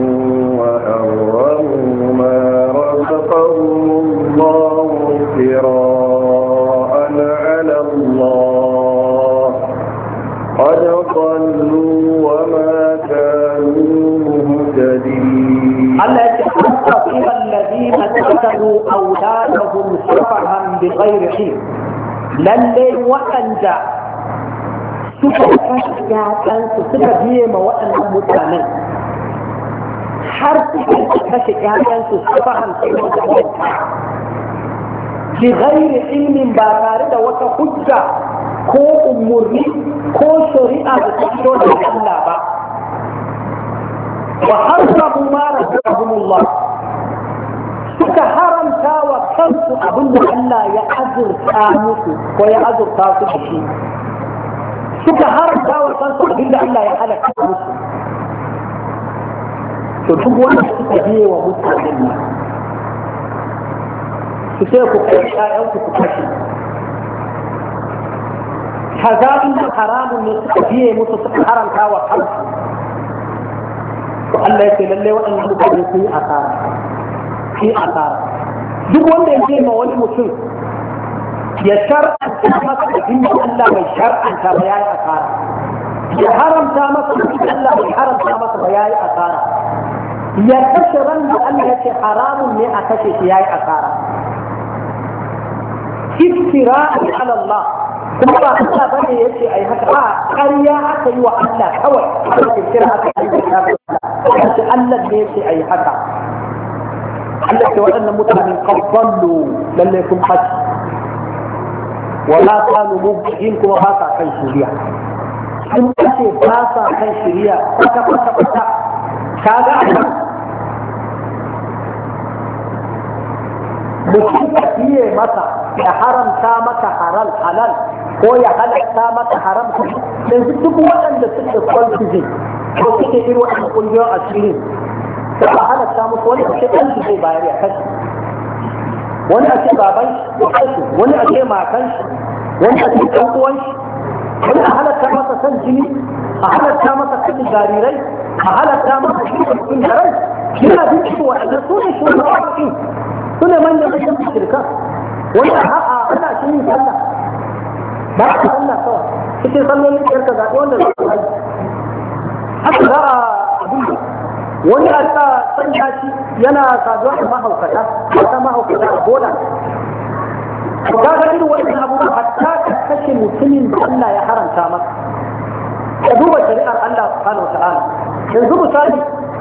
وحرموا ما رزقهم الله افتراء على الله قد ضلوا وما كانوا مهتدين الله يتحقق الذين قتلوا أولادهم سفها بغير علم للي وأنجا suka kashe ƴaƴansu suka biye ma waɗannan mutanen har suka kashe ƴaƴansu suka hankali da wata bi ghairi ilmin ba tare da wata hujja ko umurni ko shari'a da ta fito da Allah ba wa harsabu ma razaqahumullah suka haramta wa kansu abin da Allah ya azurta musu ko ya azurta su da shi suka haramta wa kansu abin da Allah ya halaka musu to duk wanda suka biye wa mutanen nan su sai ku kai ƴaƴanku ku kashe kaza inda haramun ne suka biye musu suka haramta wa kansu to Allah ya ce lalle waɗannan mutane su yi asara duk wanda ya ce ma wani mutum ya shar'anta masa abin da Allah bai shar'anta ba yayi asara ya haramta masa abin da Allah bai haramta masa ba yayi asara ya kashe ran da Allah ya ce haramun ne a kashe shi yayi asara iftira'i ala Allah kuma ba Allah bane yace ai haka ba ƙarya aka yi wa Allah kawai aka kira aka yi da Allah ne yace ai haka Allah ce waɗannan mutanen qabballu lalle kun haji wala kanu mubin kuma ba sa kan shari'a sun ce ba sa kan shari'a kwata kaga Allah mutum ka fiye masa ya haramta maka halal ko ya halatta maka haram yanzu duk waɗanda suke kwanci ko suke irin waɗanda ƙungiyoyin asiri da ba halatta musu wani a ce ɗansu zai bayar ya kashe wani a ce baban shi ya kashe wani a ce makan shi wani a ce ɗan uwan shi wani a halatta masa san jini a halatta masa kashe jarirai a halatta masa cikin da rai yana bin cikin waɗanda su ne shugabannin su ne manyan shirka wani a ana shi yin sallah ba a sallah kawai cikin sallolin ƙyar ka zaɓi wanda za su haji haka za a abin wani a sa sanya shi yana saduwa da mahaukata wata mahaukata a bola ka ga irin wani abubuwa hatta ka kashe mutumin da Allah ya haranta maka ka duba shari'ar Allah subhanahu wa ta'ala yanzu misali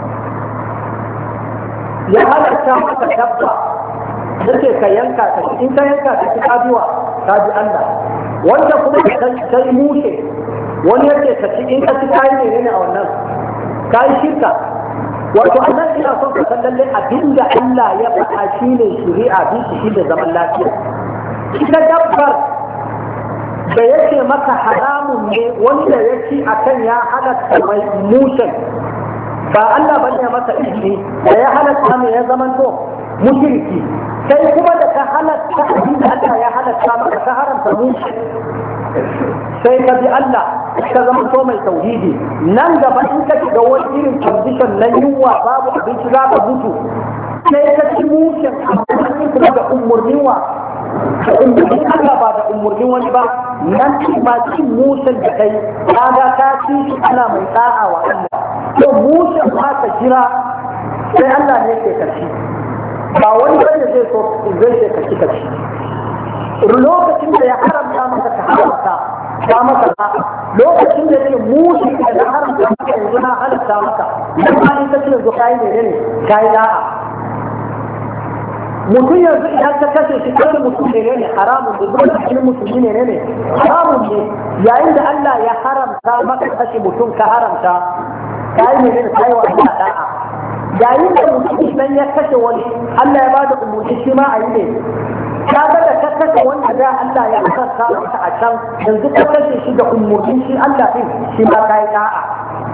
ya halatta maka dabba yace ka yanka ta in ka yanka ta ka biwa ka ji Allah wanda kuma ka yi mushe wani yace ka ci in ka ci kai ne a wannan kai shirka wato annan ina son ka san lalle abinda Allah ya faɗa shine shari'a bi shi da zaman lafiya ita dabbar da yake maka haramun ne wanda yake akan ya halatta mai mushen ba Allah bane masa izini da ya halatta ne ya zamanto mushriki sai kuma da ka halatta abin da Allah ya halatta maka ka haramta mushe sai ka bi Allah ka zama so mai tauhidi nan gaba in ka shiga wani irin condition na yunwa babu abinci za ka mutu sai ka ci mushen amma kuma da umurnin wa da umurnin Allah ba da umurnin wani ba nan ma cin mushen da kai kaga ka ci shi ana mai da'a wa Allah to mushen ma ka jira sai Allah ne ke kashi ba wani wanda zai so zai ce kashi lokacin da ya haramta maka ka haramta ta maka lokacin da yake mushi da na haramta maka yanzu na halatta maka amma in ka ce yanzu kai ne kai da'a mutum yanzu idan ka kashe shi kai mutum ne haramun da zuwa cikin musulmi ne haramun ne yayin da Allah ya haramta maka kashe mutum ka haramta kai ne kai wa Allah da'a yayin da mutum nan ya kashe wani Allah ya bada umurni shi ma a yi ne ka ga da ka kashe wanda da Allah ya haramta maka a can yanzu ka kashe shi da umurnin shi Allah din shi ma kai da'a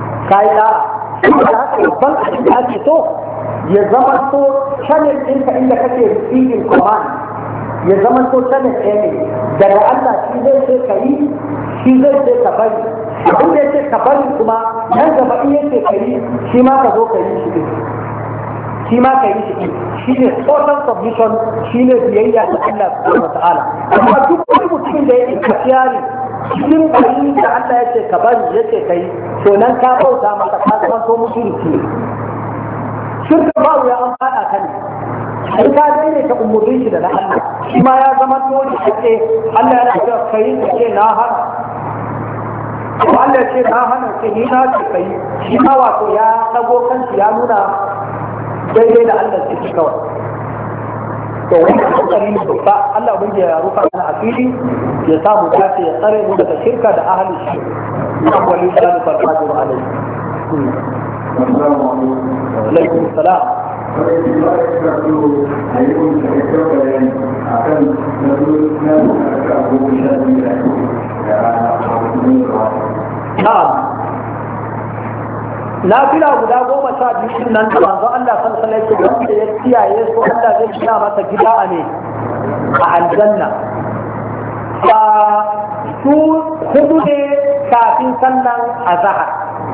da haka babban abin da ake so ya zama so channel ɗinka inda kake receiving command ya zama so channel ɗaya ne daga Allah shi zai ce ka yi shi zai ce ka bari abin da ya ce ka bari kuma nan gaba in ya ce ka yi shi ma ka zo ka yi shi shi ma ka yi shi ne total submission shi ne biyayya ga Allah subhanahu wa ta'ala amma duk wani mutum da ya yi kafiyari cikin bayi da Allah ya ce ka bari ya ce ka yi to nan ka bauta maka ka zama to mutunci shirka ba ya an fada ka ne in ka daidaita umurnin shi da na Allah shi ma ya zama dole ake Allah yana cewa kai ce na hana ko Allah ce na hana ce ni na ce kai shi ma wato ya dago kanshi ya nuna daidai da Allah ce kawai to wannan kokari ne babba Allah ubangiji ya rufa mana asiri ya samu dace ya tsare mu daga shirka da ahli shi ya wali da farfajir alai alaikum salam na fila guda 12 nan da manzo Allah sallallahu alaihi wasallam da ya kiyaye su Allah zai gina masa gida a ne a aljanna ba su hudu ne kafin sallan azhar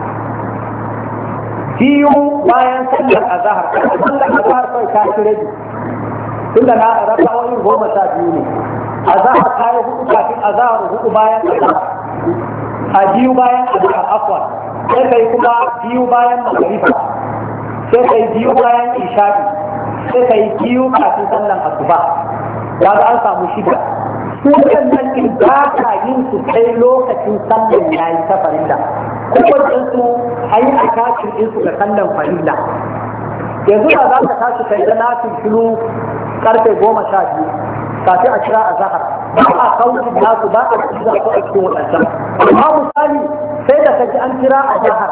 biyu bayan sallar azhar sallar azhar kai ta kire tunda na rakawoyin 12 ne azhar kai hudu kafin azhar hudu bayan azhar a biyu bayan azhar afwan sai kai kuma biyu bayan magriba sai kai biyu bayan isha'i sai kai biyu kafin sallar asuba kaga an samu shida su nan din ba ta yin su kai lokacin sallar yayi ta farilla kowannen su ayi akakin din su ga sallar farilla yanzu da za ka tashi kai da nafin filu karfe 12 kafin a kira azhar ba a kawo nasu ba a cikin zafi a cikin wadancan amma misali sai da kaji an kira azhar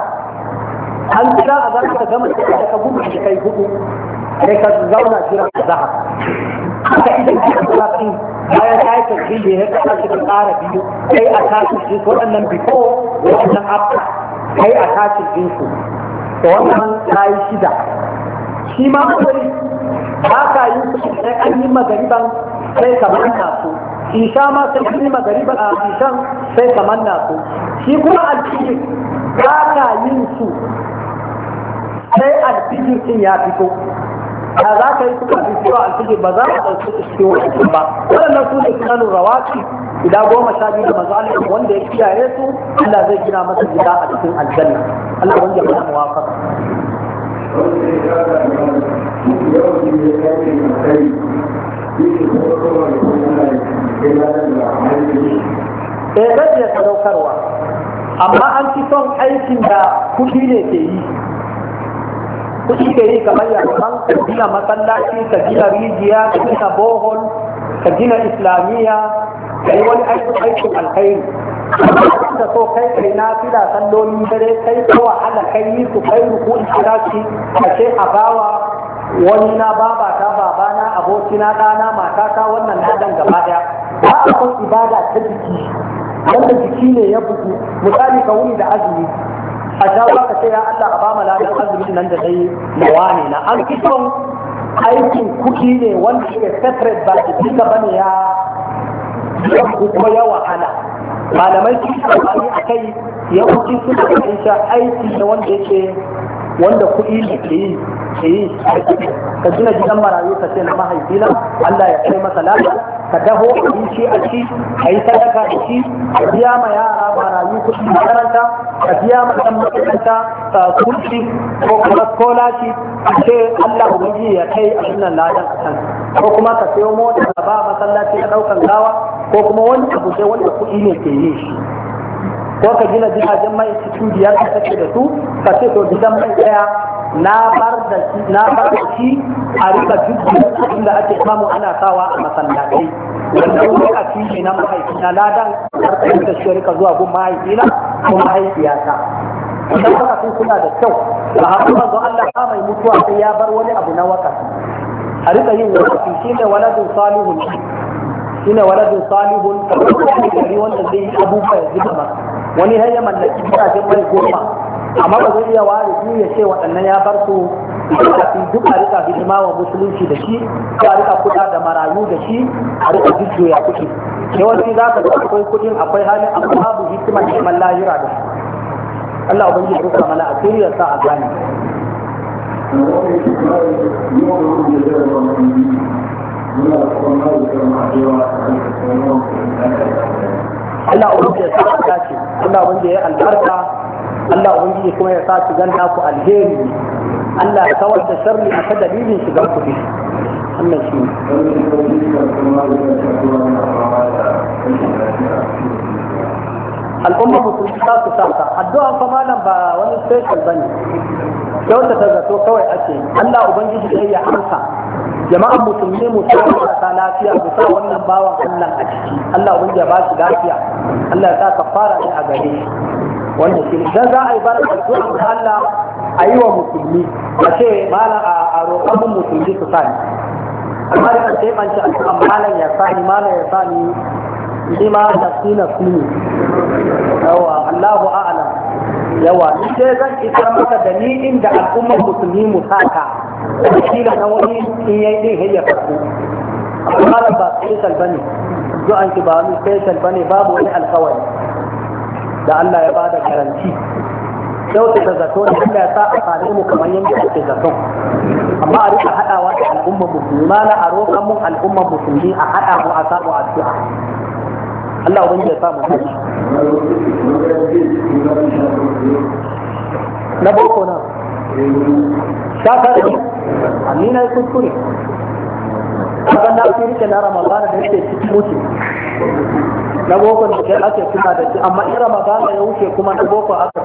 ka gama da ka gudu da kai hudu sai ka zauna kira azhar haka idan ka zafi bayan ka yi tasbihi ya ka tashi ka ƙara biyu kai a tashi shi waɗannan before waɗannan after kai a tashi din su to wannan kai shida shi ma kai ba ka yi su sai an yi magariban sai ka manna su isha ma sai an yi magariban a ishan sai ka manna su shi kuma alfijir ba ka yin su sai alfijir din ya fito da za ka yi suka fi cewa alfijir ba za a ɗauki su cikin wasu ba waɗannan su ne sunanin rawaki guda 12 da manzo Allah wanda ya kiyaye su Allah zai gina masa gida a cikin aljanna Allah wanda ya mana muwafaqa zai iya sadaukarwa amma an fi son aikin da kuɗi ne ke yi kuɗi ke yi kamar yaman ka gina masallaci ka gina rijiya ka gina bohol ka gina islamiyya ka yi wani aikin alkhairi da so kai na fila sallolin dare kai ko wahala kai yi su kai ruku in kira shi ka ce a bawa wani na babata babana abokina ɗana matata wannan ladan gaba ɗaya ba a son ibada ta jiki wanda jiki ne ya bugu misali ka wuni da azumi a shawo ka ce ya Allah a ba mu ladan azumin nan da dai nawa ne na an fi son aikin kuɗi ne wanda ke separate ba da duka bane ya kuma ya wahala malamai su yi a kai ya kuɗi suna da sha aiki da wanda yake wanda kuɗi ne ke yi ka gina gidan marayu ka ce na mahaifina Allah ya kai masa lafiya ka daho abinci a ci ka yi sadaka da shi ka biya ma yara marayu kuɗi makaranta ka biya ma ɗan makaranta kulci ko kuma skolaci a ce Allah ubangiji ya kai a sunan ladan a can ko kuma ka sayo mota ka ba masallaci na ɗaukan gawa ko kuma wani abu sai wanda kuɗi ne ke yi shi ko ka gina gidajen mai cikin biyar ka take da su ka ce to gidan mai daya na bar da shi a rika duk inda ake samu ana sawa a masallatai wanda lokaci ne na mahaifina ladan har da shi rika zuwa gun mahaifina ko mahaifiyata idan wakafin suna da kyau a haɗu manzo Allah ka mai mutuwa sai ya bar wani abu na wakafi a rika yin wakafi shine waladun salihun kamar gari wanda zai yi abubuwa ya zuba masa wani har ya mallaki gidajen mai goma amma ba zai iya ware biyu ya ce waɗannan ya bar su kafin duk a rika hidima wa musulunci da shi ko a rika kula da marayu da shi a rika jujjuya kuɗi yawanci za ka ga akwai kuɗin akwai halin amma babu hikimar neman lahira da shi Allah ubangiji ya rufa mana asiri ya sa a gane Allah ubangiji ya sa a dace Allah ubangiji ya albarka Allah ubangiji kuma ya sa su ganna ku alheri Allah ya kawar da sharri a ta dalilin shigar ku ne wannan shi al'umma musulmi za su saka addu'a fa malam ba wani special bane kyauta ta zato kawai ake Allah ubangiji sai ya amsa jama'an musulmi mu ta lafiya mu sa wannan bawan Allah a ciki Allah ubangiji ya ba shi lafiya Allah ya sa kafara ne a gare shi wanda shi dan za a yi bar addu'a da Allah a yi wa musulmi a ce malam a roƙon musulmi su sani amma da sai ban ci addu'a malam ya sani ni ma nafsi ne yawa Allahu a'lam yawa ni sai zan isar maka da ni inda al'ummar musulmi mu saka kila na wani in yayi din hayya farko amma ba special bane du'an ki ba wani special bane babu wani alƙawari da Allah ya bada garanti dauke da zato ne Allah ya sa a sare mu kamar yadda ake zato amma a rika hadawa da al'ummar musulmi ma na a roƙan mun al'ummar musulmi a hada mu a samu addu'a Allah ubangiji ya samu shi na boko na shakar ni na yi kuskure kaga na fi rike na ramadana da yake cikin wuce na boko da ke ake tuna da shi amma in ramadana ya wuce kuma na boko aka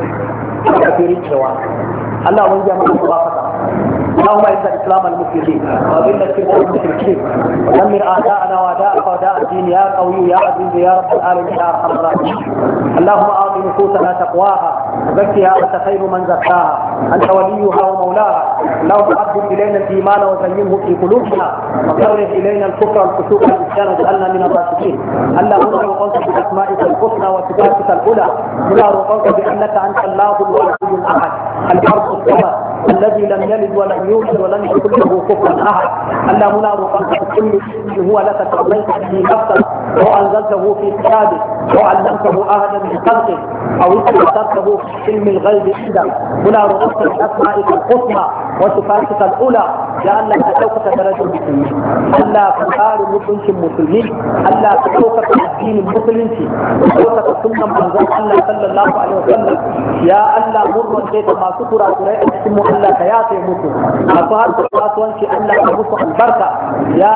fi rikewa Allah ubangiji ya maka ba fata اللهم اعز الاسلام المسلمين واذل الشرك المشركين ودمر اعداءنا واعداءك واعداء الدين يا قوي يا عزيز يا رب العالمين يا ارحم الراحمين اللهم اعط نفوسنا تقواها وزكها انت خير من زكاها انت وليها ومولاها اللهم حبب الينا الايمان وزينه في قلوبنا وكره الينا الكفر والفسوق والعصيان واجعلنا من الراشدين اللهم نسالك باسمائك الحسنى وصفاتك العلى نسالك بانك انت الله الواحد الاحد الفرد الصمد الذي لم يلد ولم يولد ولم يكن له كفوا احد اللهم نسالك بكل اسم هو لك سميت به نفسك وانزلته في كتابك وعلمته احدا من خلقك او استاثرته في علم الغيب عندك ونسالك باسمائك الحسنى وصفاتك العلى يا الله كتوكك درجه المسلمين الله كقار مسلمين المسلمين الله كتوكك الدين المسلمين كتوكك سنه من الله صلى الله عليه وسلم يا الله مر كيف ما سكر قريش اسمه الله كياتي مسلم أفعل kasuwanci Allah ya musu albarka ya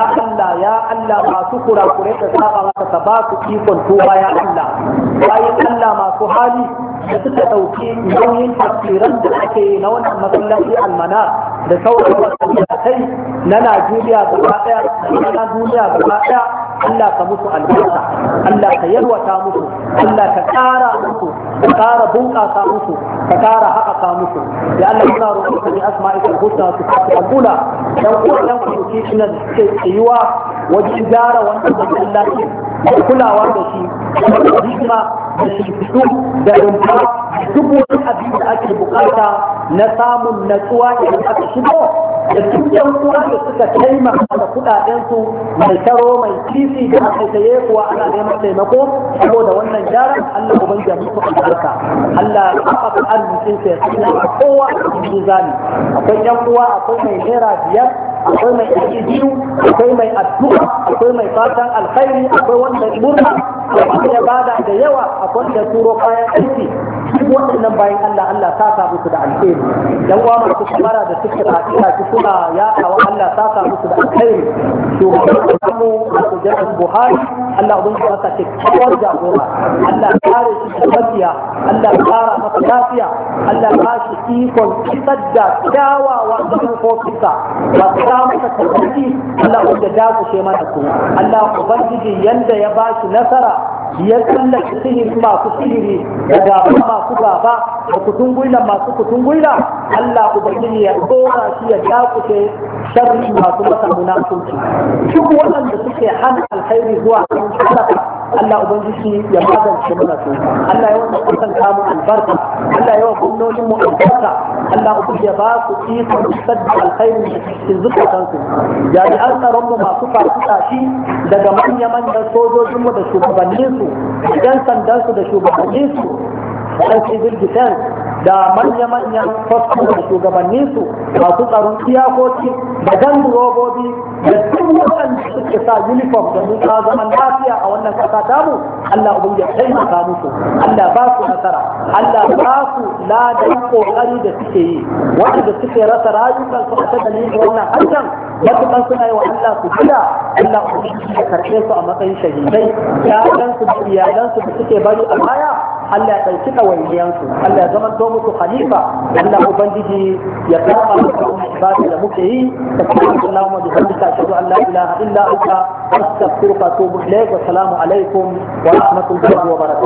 Allah masu kurakure da saba maka ka ba su ikon tuba ya Allah bayan Allah masu hali da suka ɗauki nauyin tafsiran da ake na wannan masallaci almana da sauran masallatai na Najeriya gaba ɗaya da na duniya gaba ɗaya Allah ka musu albarka Allah ka yarwata musu Allah ka ƙara musu ka ƙara bunƙasa musu ka ƙara haɓaka musu ya Allah muna roƙonka bi asma'ikal husna wa sifatikal ula dan uwan ku ci suna tsayuwa wajen gyara wannan masallaci da kulawa da shi da hikima da shirkitu da rumfa duk wani abin da ake bukata na samun natsuwa idan aka shigo da duk yan uwa da suka taimaka da kudadensu mai taro mai kifi da aka saye kuwa ana neman taimako saboda wannan gyaran Allah ubangiji muku albarka Allah ya haɓaka arzikin sa ya sanya kowa a cikin zani akwai yan uwa akwai mai naira 5 akwai mai biyu akwai mai addu'a akwai mai fatan alkhairi akwai wanda murna akwai ya bada da yawa akwai da turo kayan aiki duk waɗannan bayan Allah Allah ta sa musu da alheri dan uwa masu kamara da suke hakika su suna yaɗawa Allah ta sa musu da alheri to mu da jama'a Buhari Allah ubangiji ya sake kawar jagora Allah kare shi da lafiya Allah kara masa lafiya Allah ba shi ikon kisar da kyawawa da manufofinsa ba su ta masa tabbaki Allah wanda dakushe mana su Allah ubangiji yanda ya ba shi nasara ya tsallake sihiri masu sihiri da gaba masu gaba da kutungula masu kutungula Allah ubangiji ya tsora shi ya dakushe sharri masu masa munafunci duk waɗanda suke hana alkhairi zuwa cikin sadaka Allah ubangiji ya magance mana su Allah ya wanda kusan kamun albarka Allah ya wa gwamnonin mu albarka Allah ubangiji ya ba su ikon sadda alkhairi cikin zukatansu jami'an tsaron mu masu fafuka shi daga manya-manyan sojojin mu da shugabanninsu yan sandansu da shugabanninsu da civil defense da manya-manyan kwastam da shugabanninsu masu tsaron iyakoki da gan robobi da duk waɗanda suke sa uniform da mun zaman lafiya a wannan ƙasa tamu Allah ubangiji ya taimaka musu Allah ba su nasara Allah ba su ladan kokari da suke yi waɗanda suke rasa rayukansu a ta dalilin wannan hanyar matuƙan suna yi wa Allah su gida Allah ubangiji ya karɓe su a matsayin shahidai ƴaƴansu da iyalansu da suke bari a baya Allah ya ɗauki ɗawainiyansu Allah ya zamanto musu khalifa Allah ubangiji ya karɓa musu ibada da muke yi da kuma Allahumma bi hamdika ashhadu an la ilaha illa anta astaghfiruka wa atubu ilayk wa assalamu alaikum wa rahmatullahi wa barakatuh